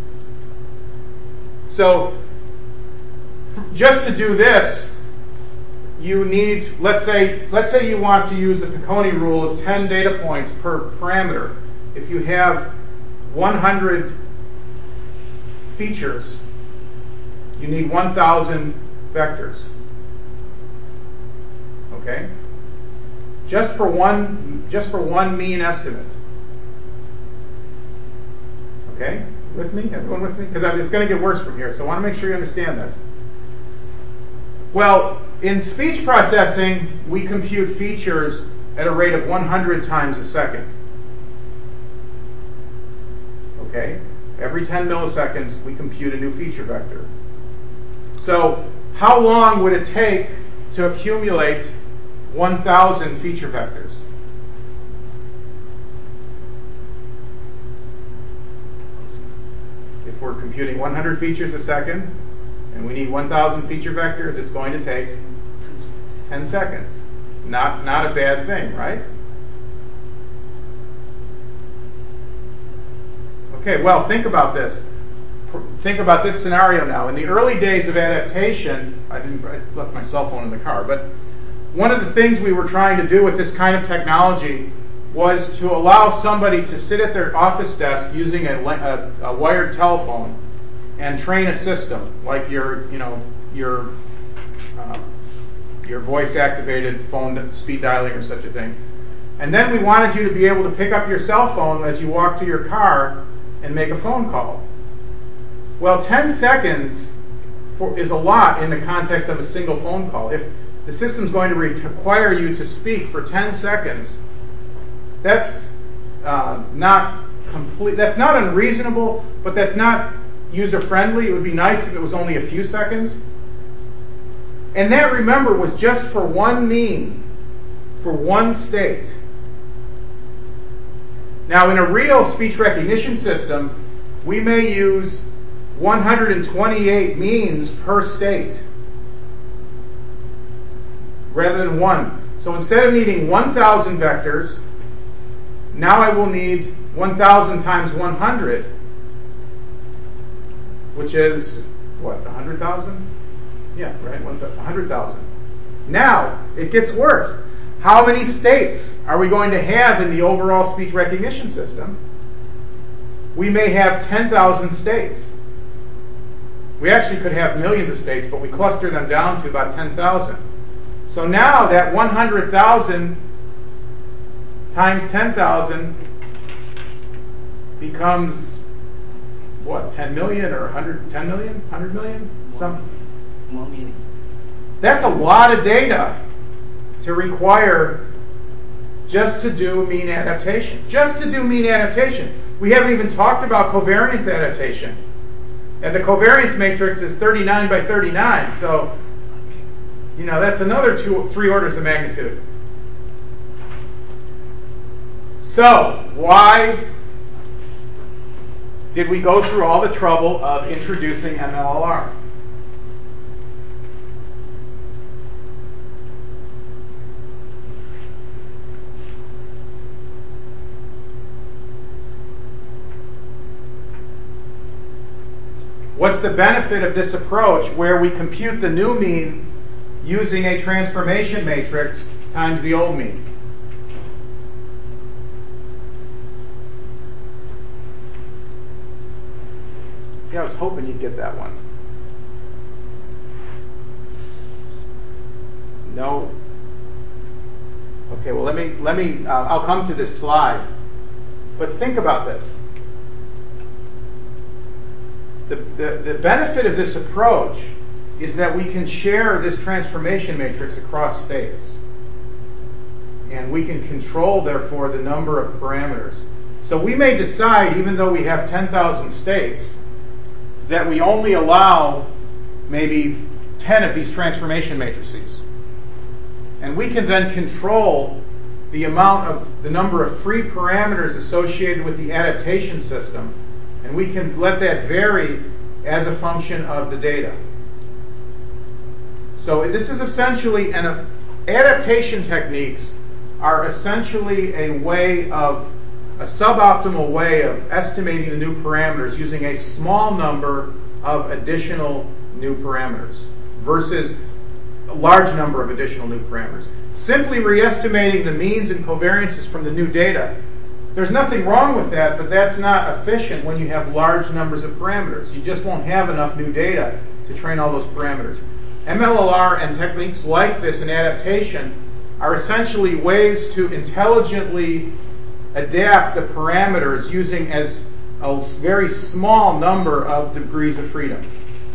So just to do this, you need, let's say you want to use the Picconi rule of 10 data points per parameter. If you have 100 features, you need 1,000 vectors. Okay? Just for one mean estimate. Okay? With me? Everyone with me? Because it's going to get worse from here, so I want to make sure you understand this. Well, in speech processing, we compute features at a rate of 100 times a second. Okay? Every 10 milliseconds, we compute a new feature vector. So, how long would it take to accumulate 1,000 feature vectors? If we're computing 100 features a second, and we need 1,000 feature vectors, it's going to take 10 seconds. Not a bad thing, right? Okay, well, think about this. Think about this scenario now. In the early days of adaptation, I left my cell phone in the car, but one of the things we were trying to do with this kind of technology was to allow somebody to sit at their office desk using a wired telephone and train a system like your voice-activated phone speed dialing or such a thing. And then we wanted you to be able to pick up your cell phone as you walk to your car and make a phone call. Well, 10 seconds is a lot in the context of a single phone call. If the system's going to require you to speak for 10 seconds, that's not complete. That's not unreasonable, but that's not user-friendly. It would be nice if it was only a few seconds. And that, remember, was just for one mean, for one state. Now, in a real speech recognition system, we may use 128 means per state rather than one. So instead of needing 1,000 vectors, now I will need 1,000 times 100, which is, what, 100,000? Yeah, right, 100,000. Now, it gets worse. How many states are we going to have in the overall speech recognition system? We may have 10,000 states. We actually could have millions of states, but we cluster them down to about 10,000. So now that 100,000 times 10,000 becomes, what, 10 million or 10 million? 100 million? Some. 1 million. That's a lot of data to require just to do mean adaptation. Just to do mean adaptation. We haven't even talked about covariance adaptation. And the covariance matrix is 39 by 39. So, that's another 3 orders of magnitude. So, why did we go through all the trouble of introducing MLLR? What's the benefit of this approach where we compute the new mean using a transformation matrix times the old mean? See, I was hoping you'd get that one. No. Okay, well, let me. I'll come to this slide, but think about this. The benefit of this approach is that we can share this transformation matrix across states. And we can control, therefore, the number of parameters. So we may decide, even though we have 10,000 states, that we only allow maybe 10 of these transformation matrices. And we can then control the number of free parameters associated with the adaptation system. And we can let that vary as a function of the data. So this is essentially, adaptation techniques are essentially a suboptimal way of estimating the new parameters using a small number of additional new parameters versus a large number of additional new parameters. Simply re-estimating the means and covariances from the new data, there's nothing wrong with that, but that's not efficient when you have large numbers of parameters. You just won't have enough new data to train all those parameters. MLLR and techniques like this in adaptation are essentially ways to intelligently adapt the parameters using as a very small number of degrees of freedom.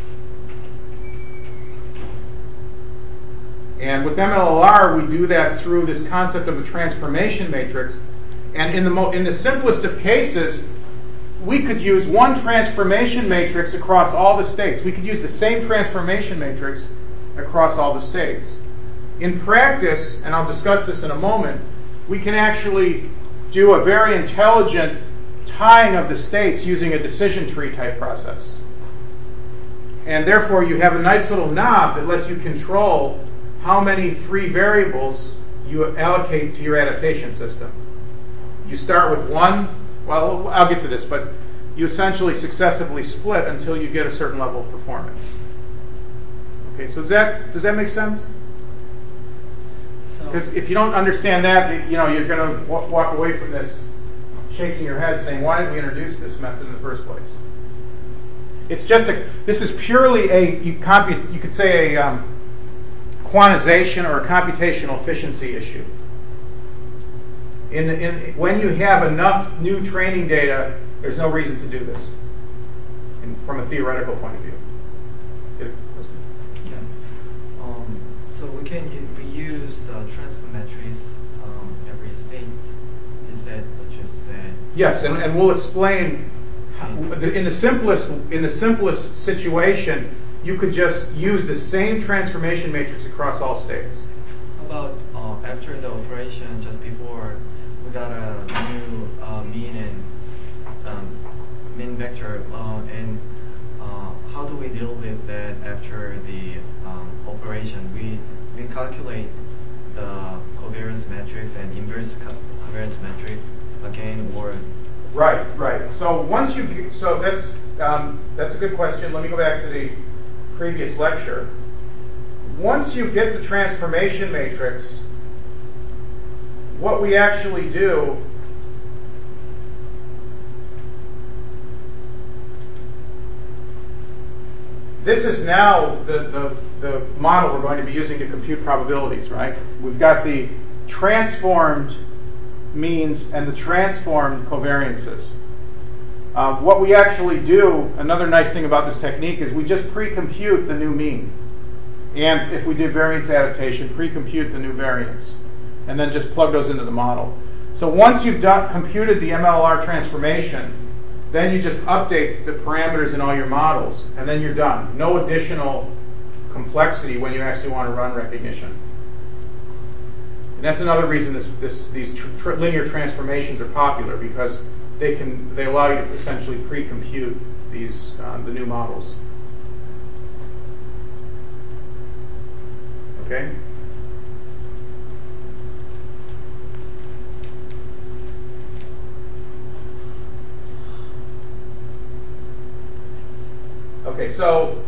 And with MLLR, we do that through this concept of a transformation matrix. And in the simplest of cases, we could use one transformation matrix across all the states. We could use the same transformation matrix across all the states. In practice, and I'll discuss this in a moment, we can actually do a very intelligent tying of the states using a decision tree type process. And therefore, you have a nice little knob that lets you control how many free variables you allocate to your adaptation system. You start with one, well, I'll get to this, but you essentially successively split until you get a certain level of performance. Okay, so does that make sense? Because if you don't understand that, you're going to walk away from this shaking your head saying, why did we introduce this method in the first place? It's just this is purely you could say a quantization or a computational efficiency issue. When you have enough new training data, there's no reason to do this from a theoretical point of view. Yeah. So we can reuse the transfer matrix every state. Is that what you said? Yes, and we'll explain. In the simplest situation, you could just use the same transformation matrix across all states. How about after the operation, just before, we got a new mean and mean vector, and how do we deal with that after the operation? We calculate the covariance matrix and inverse covariance matrix again, or Right. So that's a good question. Let me go back to the previous lecture. Once you get the transformation matrix, what we actually do this is now the model we're going to be using to compute probabilities, right? We've got the transformed means and the transformed covariances. what we actually do, another nice thing about this technique is we just pre-compute the new mean. And if we did variance adaptation, pre-compute the new variance. And then just plug those into the model. So once you've computed the MLR transformation, then you just update the parameters in all your models, and then you're done. No additional complexity when you actually want to run recognition. And that's another reason these linear transformations are popular, because they allow you to essentially pre-compute these the new models. Okay. Okay, so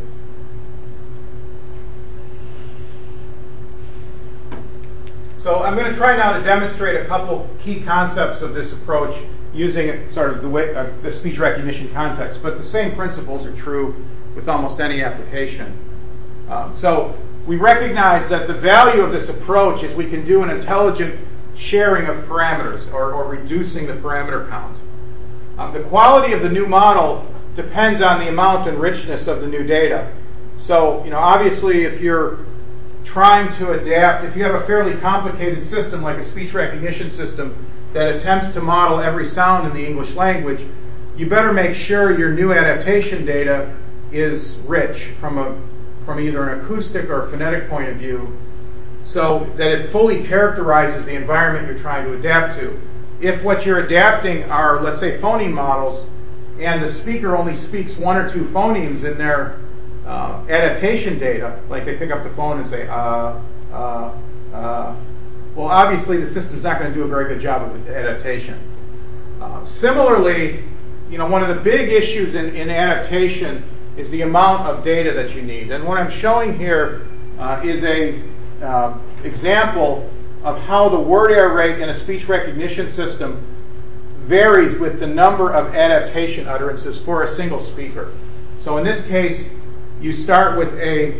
I'm going to try now to demonstrate a couple key concepts of this approach using sort of the way the speech recognition context, but the same principles are true with almost any application. So we recognize that the value of this approach is we can do an intelligent sharing of parameters, or reducing the parameter count. The quality of the new model depends on the amount and richness of the new data. So, obviously, if you're trying to adapt, if you have a fairly complicated system like a speech recognition system that attempts to model every sound in the English language, you better make sure your new adaptation data is rich from either an acoustic or a phonetic point of view, so that it fully characterizes the environment you're trying to adapt to. If what you're adapting are, let's say, phoneme models, and the speaker only speaks one or two phonemes in their adaptation data, like they pick up the phone and say, well, obviously the system's not going to do a very good job of adaptation. Similarly, one of the big issues in adaptation is the amount of data that you need. And what I'm showing here is a example of how the word error rate in a speech recognition system varies with the number of adaptation utterances for a single speaker. So in this case, you start with a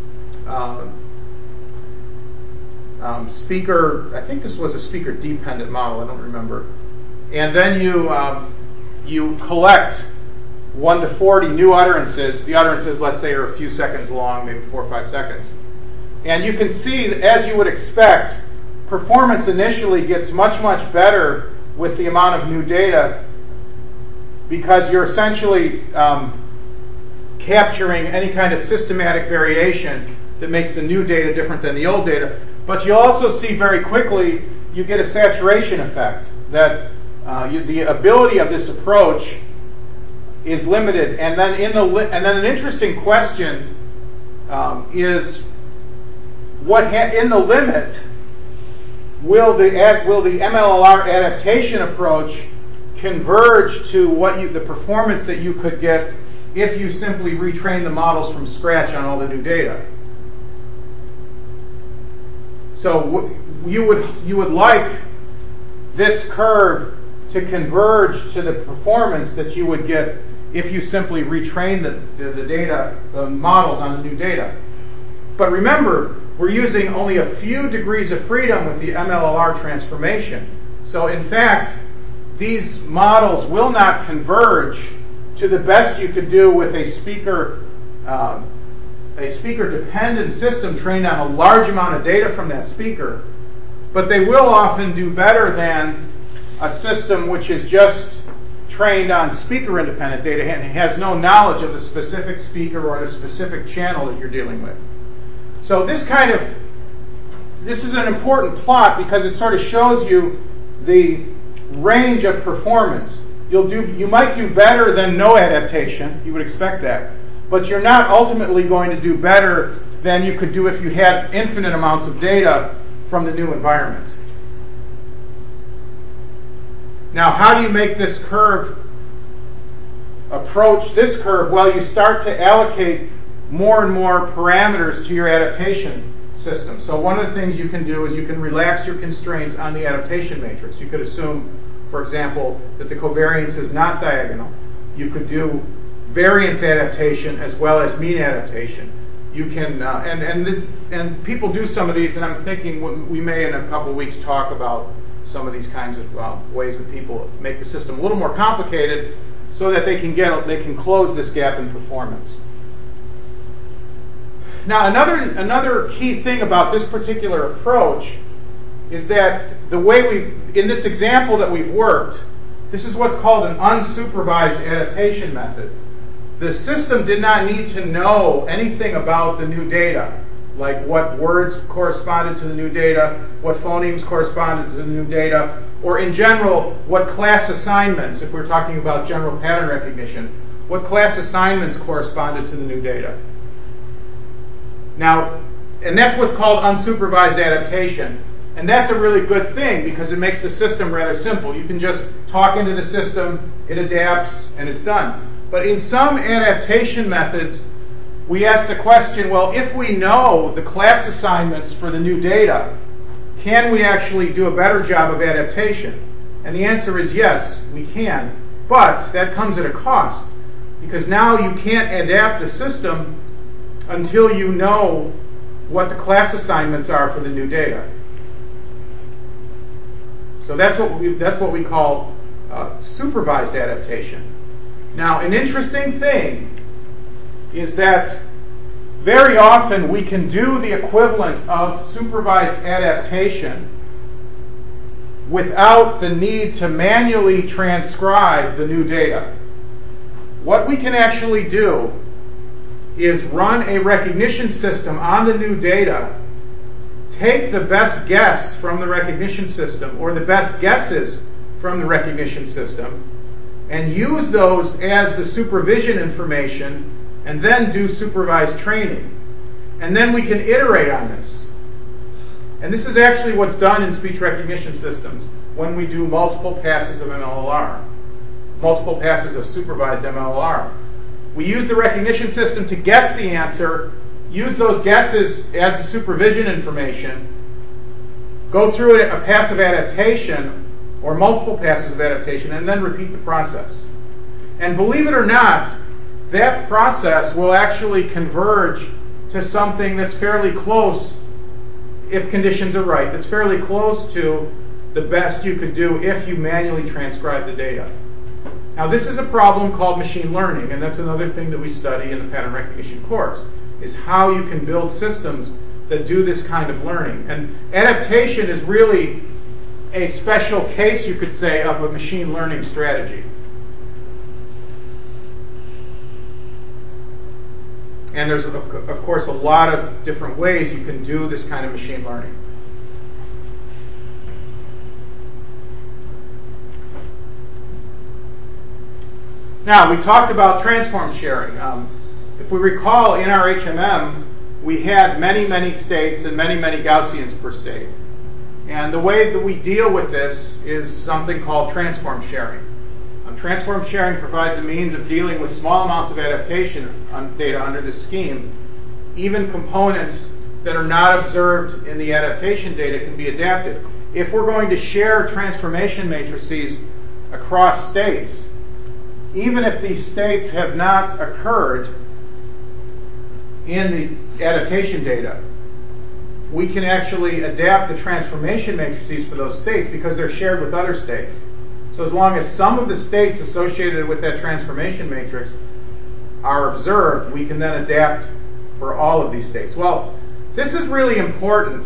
speaker, I think this was a speaker-dependent model, I don't remember. And then you collect 1 to 40 new utterances. The utterances, let's say, are a few seconds long, maybe 4 or 5 seconds. And you can see, that, as you would expect, performance initially gets much, much better with the amount of new data, because you're essentially capturing any kind of systematic variation that makes the new data different than the old data. But you also see very quickly you get a saturation effect, that the ability of this approach is limited. And then an interesting question is, in the limit, will the MLR adaptation approach converge to the performance that you could get if you simply retrain the models from scratch on all the new data? So you would like this curve to converge to the performance that you would get if you simply retrain the models on the new data. But remember, we're using only a few degrees of freedom with the MLR transformation. So in fact, these models will not converge to the best you could do with a speaker-dependent system trained on a large amount of data from that speaker. But they will often do better than a system which is just trained on speaker-independent data and has no knowledge of the specific speaker or the specific channel that you're dealing with. So this is an important plot, because it sort of shows you the range of performance. You might do better than no adaptation. You would expect that. But you're not ultimately going to do better than you could do if you had infinite amounts of data from the new environment. Now, how do you make this curve approach this curve? Well, you start to allocate more and more parameters to your adaptation system. So one of the things you can do is you can relax your constraints on the adaptation matrix. You could assume, for example, that the covariance is not diagonal. You could do variance adaptation as well as mean adaptation. You can, and people do some of these, and I'm thinking we may in a couple of weeks talk about some of these kinds of ways that people make the system a little more complicated. so that they can close this gap in performance. Now, another key thing about this particular approach is that the way in this example that we've worked, this is what's called an unsupervised adaptation method. The system did not need to know anything about the new data, like what words corresponded to the new data, what phonemes corresponded to the new data, or in general, what class assignments, if we're talking about general pattern recognition, what class assignments corresponded to the new data. Now, and that's what's called unsupervised adaptation. And that's a really good thing because it makes the system rather simple. You can just talk into the system, it adapts, and it's done. But in some adaptation methods, we ask the question, well, if we know the class assignments for the new data, can we actually do a better job of adaptation? And the answer is yes, we can. But that comes at a cost, because now you can't adapt the system until you know what the class assignments are for the new data. So that's what we call supervised adaptation. Now, an interesting thing is that very often we can do the equivalent of supervised adaptation without the need to manually transcribe the new data. What we can actually do is run a recognition system on the new data, take the best guess from the recognition system, or the best guesses from the recognition system, and use those as the supervision information, and then do supervised training. And then we can iterate on this. And this is actually what's done in speech recognition systems when we do multiple passes of MLLR, multiple passes of supervised MLLR. We use the recognition system to guess the answer, use those guesses as the supervision information, go through a pass of adaptation or multiple passes of adaptation, and then repeat the process. And believe it or not, that process will actually converge to something that's fairly close, if conditions are right, that's fairly close to the best you could do if you manually transcribe the data. Now, this is a problem called machine learning, and that's another thing that we study in the pattern recognition course, is how you can build systems that do this kind of learning. And adaptation is really a special case, you could say, of a machine learning strategy. And there's, of course, a lot of different ways you can do this kind of machine learning. Now, we talked about transform sharing. If we recall, in our HMM, we had many, many states and many, many Gaussians per state. And the way that we deal with this is something called transform sharing. Transform sharing provides a means of dealing with small amounts of adaptation data under this scheme. Even components that are not observed in the adaptation data can be adapted. If we're going to share transformation matrices across states, even if these states have not occurred in the adaptation data, we can actually adapt the transformation matrices for those states because they're shared with other states. So as long as some of the states associated with that transformation matrix are observed, we can then adapt for all of these states. Well, this is really important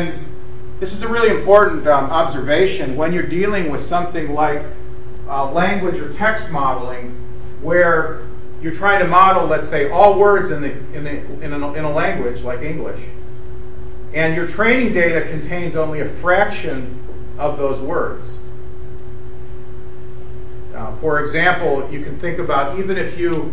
observation when you're dealing with something like language or text modeling, where you're trying to model, let's say, all words in a language like English, and your training data contains only a fraction of those words. For example, you can think about even if you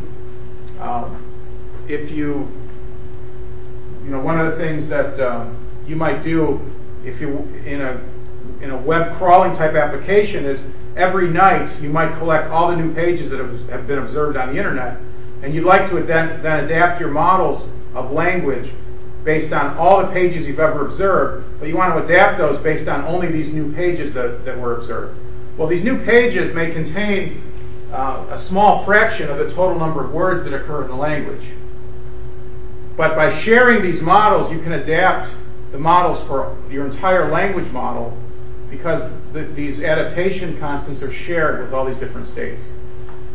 one of the things that you might do if you in a web crawling type application is every night you might collect all the new pages that have been observed on the internet, and you'd like to then adapt your models of language based on all the pages you've ever observed, but you want to adapt those based on only these new pages that were observed. Well, these new pages may contain a small fraction of the total number of words that occur in the language. But by sharing these models, you can adapt the models for your entire language model because these adaptation constants are shared with all these different states.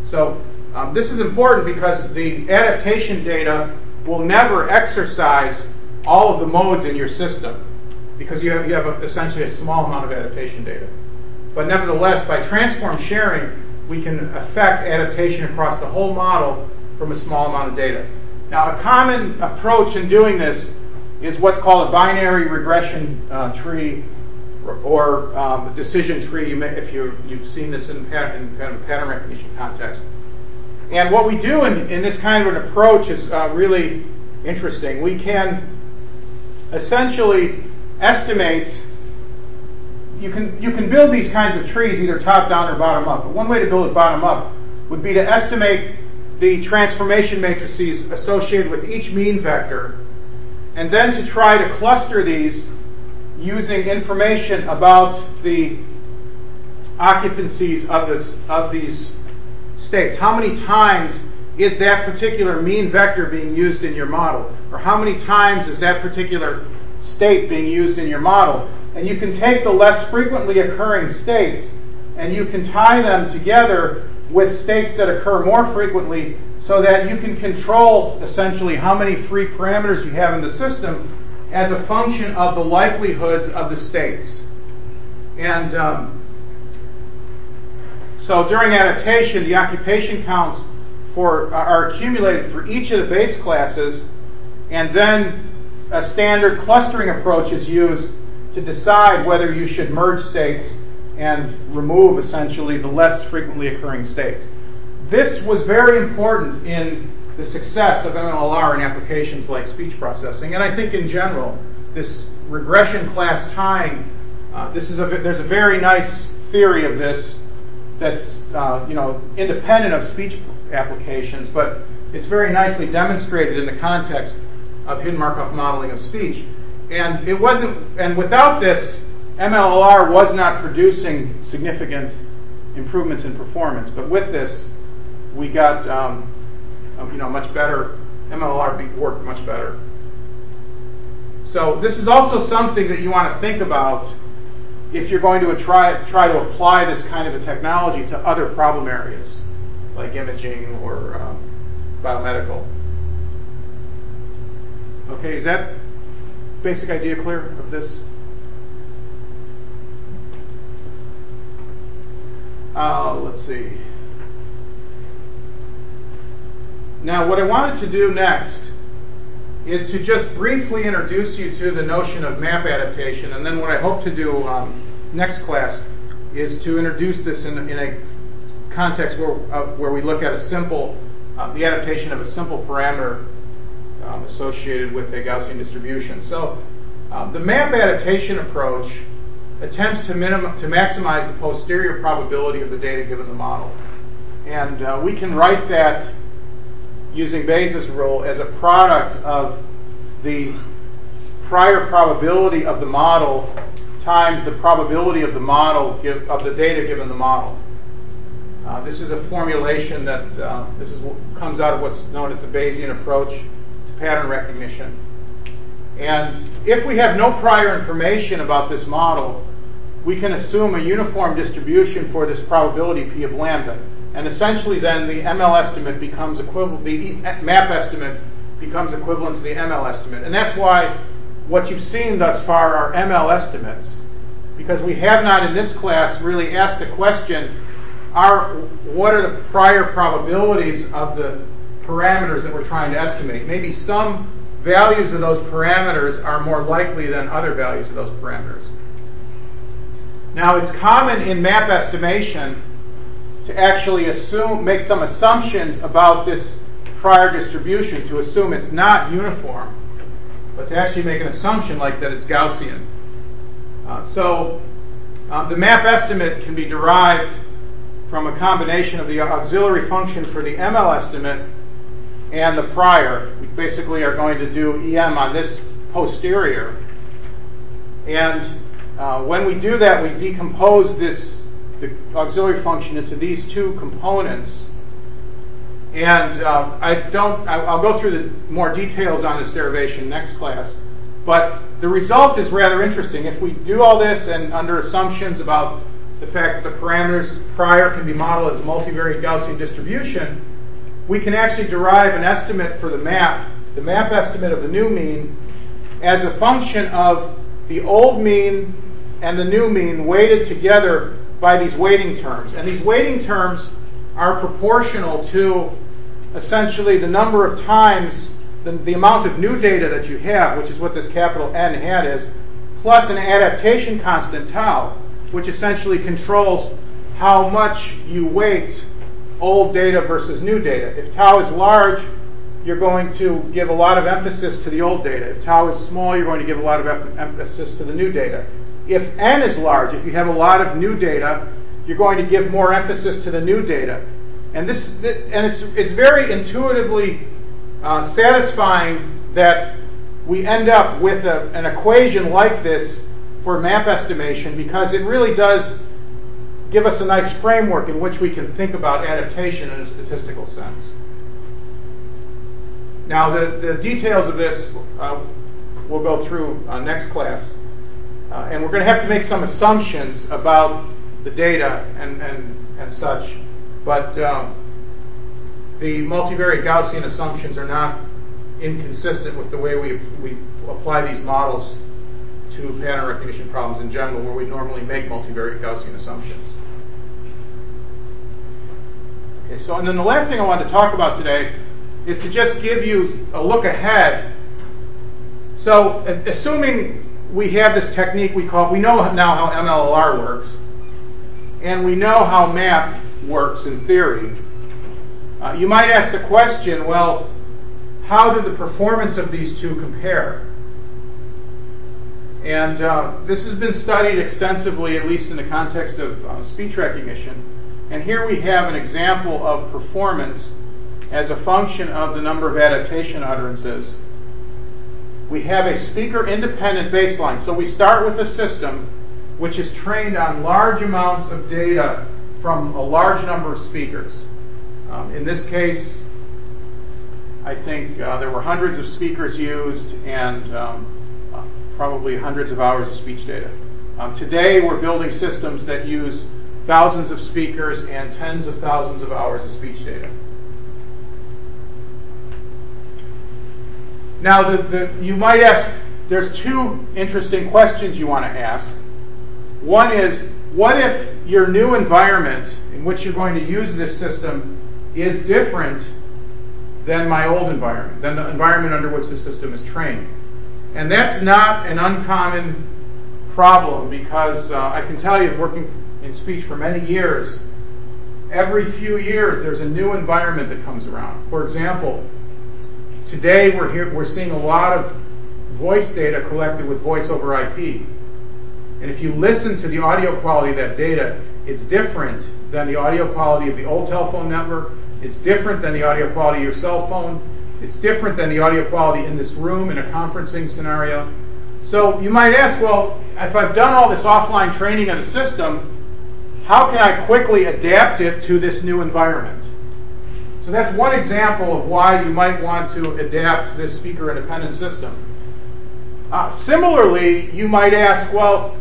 So this is important because the adaptation data will never exercise all of the modes in your system, because you have essentially a small amount of adaptation data. But nevertheless, by transform sharing, we can affect adaptation across the whole model from a small amount of data. Now, a common approach in doing this is what's called a binary regression tree, or a decision tree, if you've seen this in kind of a pattern recognition context. And what we do in this kind of an approach is really interesting. We can essentially estimate. You can build these kinds of trees either top down or bottom up. But one way to build it bottom up would be to estimate the transformation matrices associated with each mean vector, and then to try to cluster these using information about the occupancies of these states. How many times is that particular mean vector being used in your model? Or how many times is that particular state being used in your model? And you can take the less frequently occurring states and you can tie them together with states that occur more frequently, so that you can control essentially how many free parameters you have in the system as a function of the likelihoods of the states. And so during adaptation, the occupation counts are accumulated for each of the base classes, and then a standard clustering approach is used to decide whether you should merge states and remove essentially the less frequently occurring states. This was very important in the success of MLLR in applications like speech processing, and I think in general, this regression class tying, there's a very nice theory of this that's independent of speech applications, but it's very nicely demonstrated in the context of hidden Markov modeling of speech. And without this, MLLR was not producing significant improvements in performance. But with this, we got much better. MLLR worked much better. So this is also something that you want to think about if you're going to try to apply this kind of a technology to other problem areas, like imaging or biomedical. Okay, is that basic idea clear of this? Let's see. Now, what I wanted to do next is to just briefly introduce you to the notion of map adaptation, and then what I hope to do next class is to introduce this in a context where we look at the adaptation of a simple parameter associated with a Gaussian distribution. So the map adaptation approach attempts to maximize the posterior probability of the data given the model. And we can write that using Bayes' rule as a product of the prior probability of the model times the probability of the model of the data given the model. This is a formulation that comes out of what's known as the Bayesian approach to pattern recognition. And if we have no prior information about this model, we can assume a uniform distribution for this probability P of lambda. And essentially then the ML estimate becomes equivalent, the map estimate becomes equivalent to the ML estimate. And that's why what you've seen thus far are ML estimates, because we have not in this class really asked the question, what are the prior probabilities of the parameters that we're trying to estimate? Maybe some values of those parameters are more likely than other values of those parameters. Now, it's common in map estimation to actually make some assumptions about this prior distribution, to assume it's not uniform, but to actually make an assumption like that it's Gaussian. So the map estimate can be derived from a combination of the auxiliary function for the ML estimate and the prior. We basically are going to do EM on this posterior. And when we do that, we decompose the auxiliary function into these two components. And I'll go through the more details on this derivation next class. But the result is rather interesting. If we do all this and under assumptions about the fact that the parameters prior can be modeled as a multivariate Gaussian distribution, we can actually derive an estimate for the map estimate of the new mean, as a function of the old mean and the new mean weighted together by these weighting terms. And these weighting terms are proportional to essentially the number of times the amount of new data that you have, which is what this capital N hat is, plus an adaptation constant tau, which essentially controls how much you weight old data versus new data. If tau is large, you're going to give a lot of emphasis to the old data. If tau is small, you're going to give a lot of emphasis to the new data. If N is large, if you have a lot of new data, you're going to give more emphasis to the new data. And it's very intuitively satisfying that we end up with an equation like this for map estimation, because it really does give us a nice framework in which we can think about adaptation in a statistical sense. Now, the details of this we'll go through next class, and we're going to have to make some assumptions about the data and such, but the multivariate Gaussian assumptions are not inconsistent with the way we apply these models to pattern recognition problems in general, where we normally make multivariate Gaussian assumptions. Okay, so and then the last thing I wanted to talk about today is to just give you a look ahead. So, assuming we have this technique we know now how MLLR works, and we know how MAP works in theory, you might ask the question, well, how do the performance of these two compare? And this has been studied extensively, at least in the context of speech recognition. And here we have an example of performance as a function of the number of adaptation utterances. We have a speaker-independent baseline. So we start with a system which is trained on large amounts of data from a large number of speakers. In this case, I think there were hundreds of speakers used and probably hundreds of hours of speech data. Today, we're building systems that use thousands of speakers and tens of thousands of hours of speech data. Now, you might ask, there's two interesting questions you want to ask. One is, what if your new environment in which you're going to use this system is different than my old environment, than the environment under which the system is trained? And that's not an uncommon problem, because I can tell you, working in speech for many years, every few years there's a new environment that comes around. For example, today we're seeing a lot of voice data collected with voice over IP. And if you listen to the audio quality of that data, it's different than the audio quality of the old telephone network. It's different than the audio quality of your cell phone. It's different than the audio quality in this room in a conferencing scenario. So you might ask, well, if I've done all this offline training of the system, how can I quickly adapt it to this new environment? So that's one example of why you might want to adapt this speaker-independent system. Similarly, you might ask, well,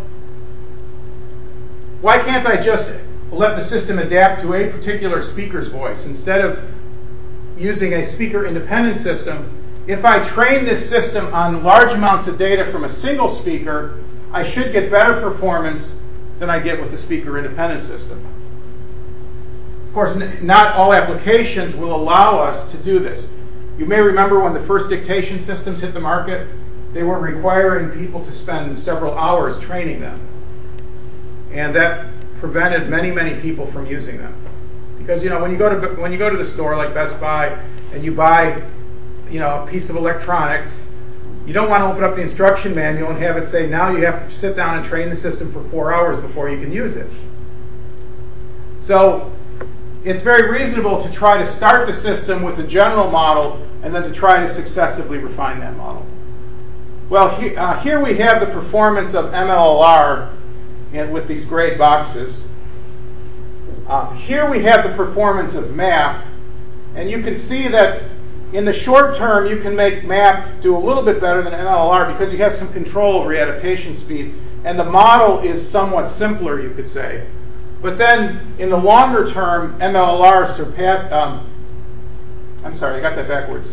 why can't I just let the system adapt to a particular speaker's voice instead of using a speaker-independent system? If I train this system on large amounts of data from a single speaker, I should get better performance than I get with the speaker-independent system. Of course, not all applications will allow us to do this. You may remember when the first dictation systems hit the market, they were requiring people to spend several hours training them. And that prevented many, many people from using them. Because when you go to the store like Best Buy and you buy a piece of electronics, you don't want to open up the instruction manual and have it say, now you have to sit down and train the system for 4 hours before you can use it. So it's very reasonable to try to start the system with a general model and then to try to successively refine that model. Well, here we have the performance of MLLR with these gray boxes. Here we have the performance of MAP, and you can see that in the short term you can make MAP do a little bit better than MLLR because you have some control over adaptation speed, and the model is somewhat simpler, you could say. But then, in the longer term, MLLR surpassed. I'm sorry, I got that backwards.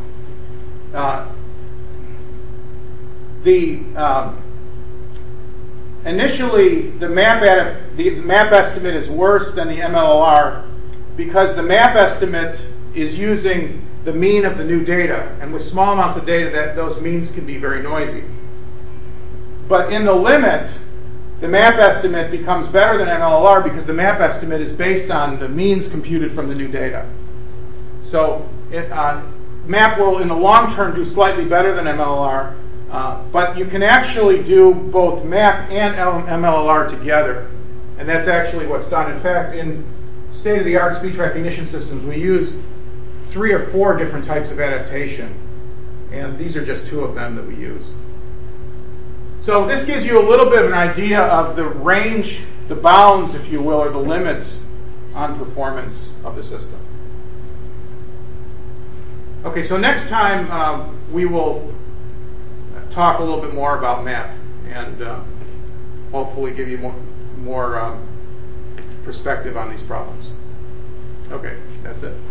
Initially, the map estimate is worse than the MLLR because the map estimate is using the mean of the new data, and with small amounts of data, those means can be very noisy. But in the limit, the map estimate becomes better than MLLR because the map estimate is based on the means computed from the new data. So map will, in the long term, do slightly better than MLLR, but you can actually do both map and MLLR together, and that's actually what's done. In fact, in state-of-the-art speech recognition systems, we use 3 or 4 different types of adaptation, and these are just 2 of them that we use. So this gives you a little bit of an idea of the range, the bounds, if you will, or the limits on performance of the system. Okay, so next time we will talk a little bit more about MAP and hopefully give you more perspective on these problems. Okay, that's it.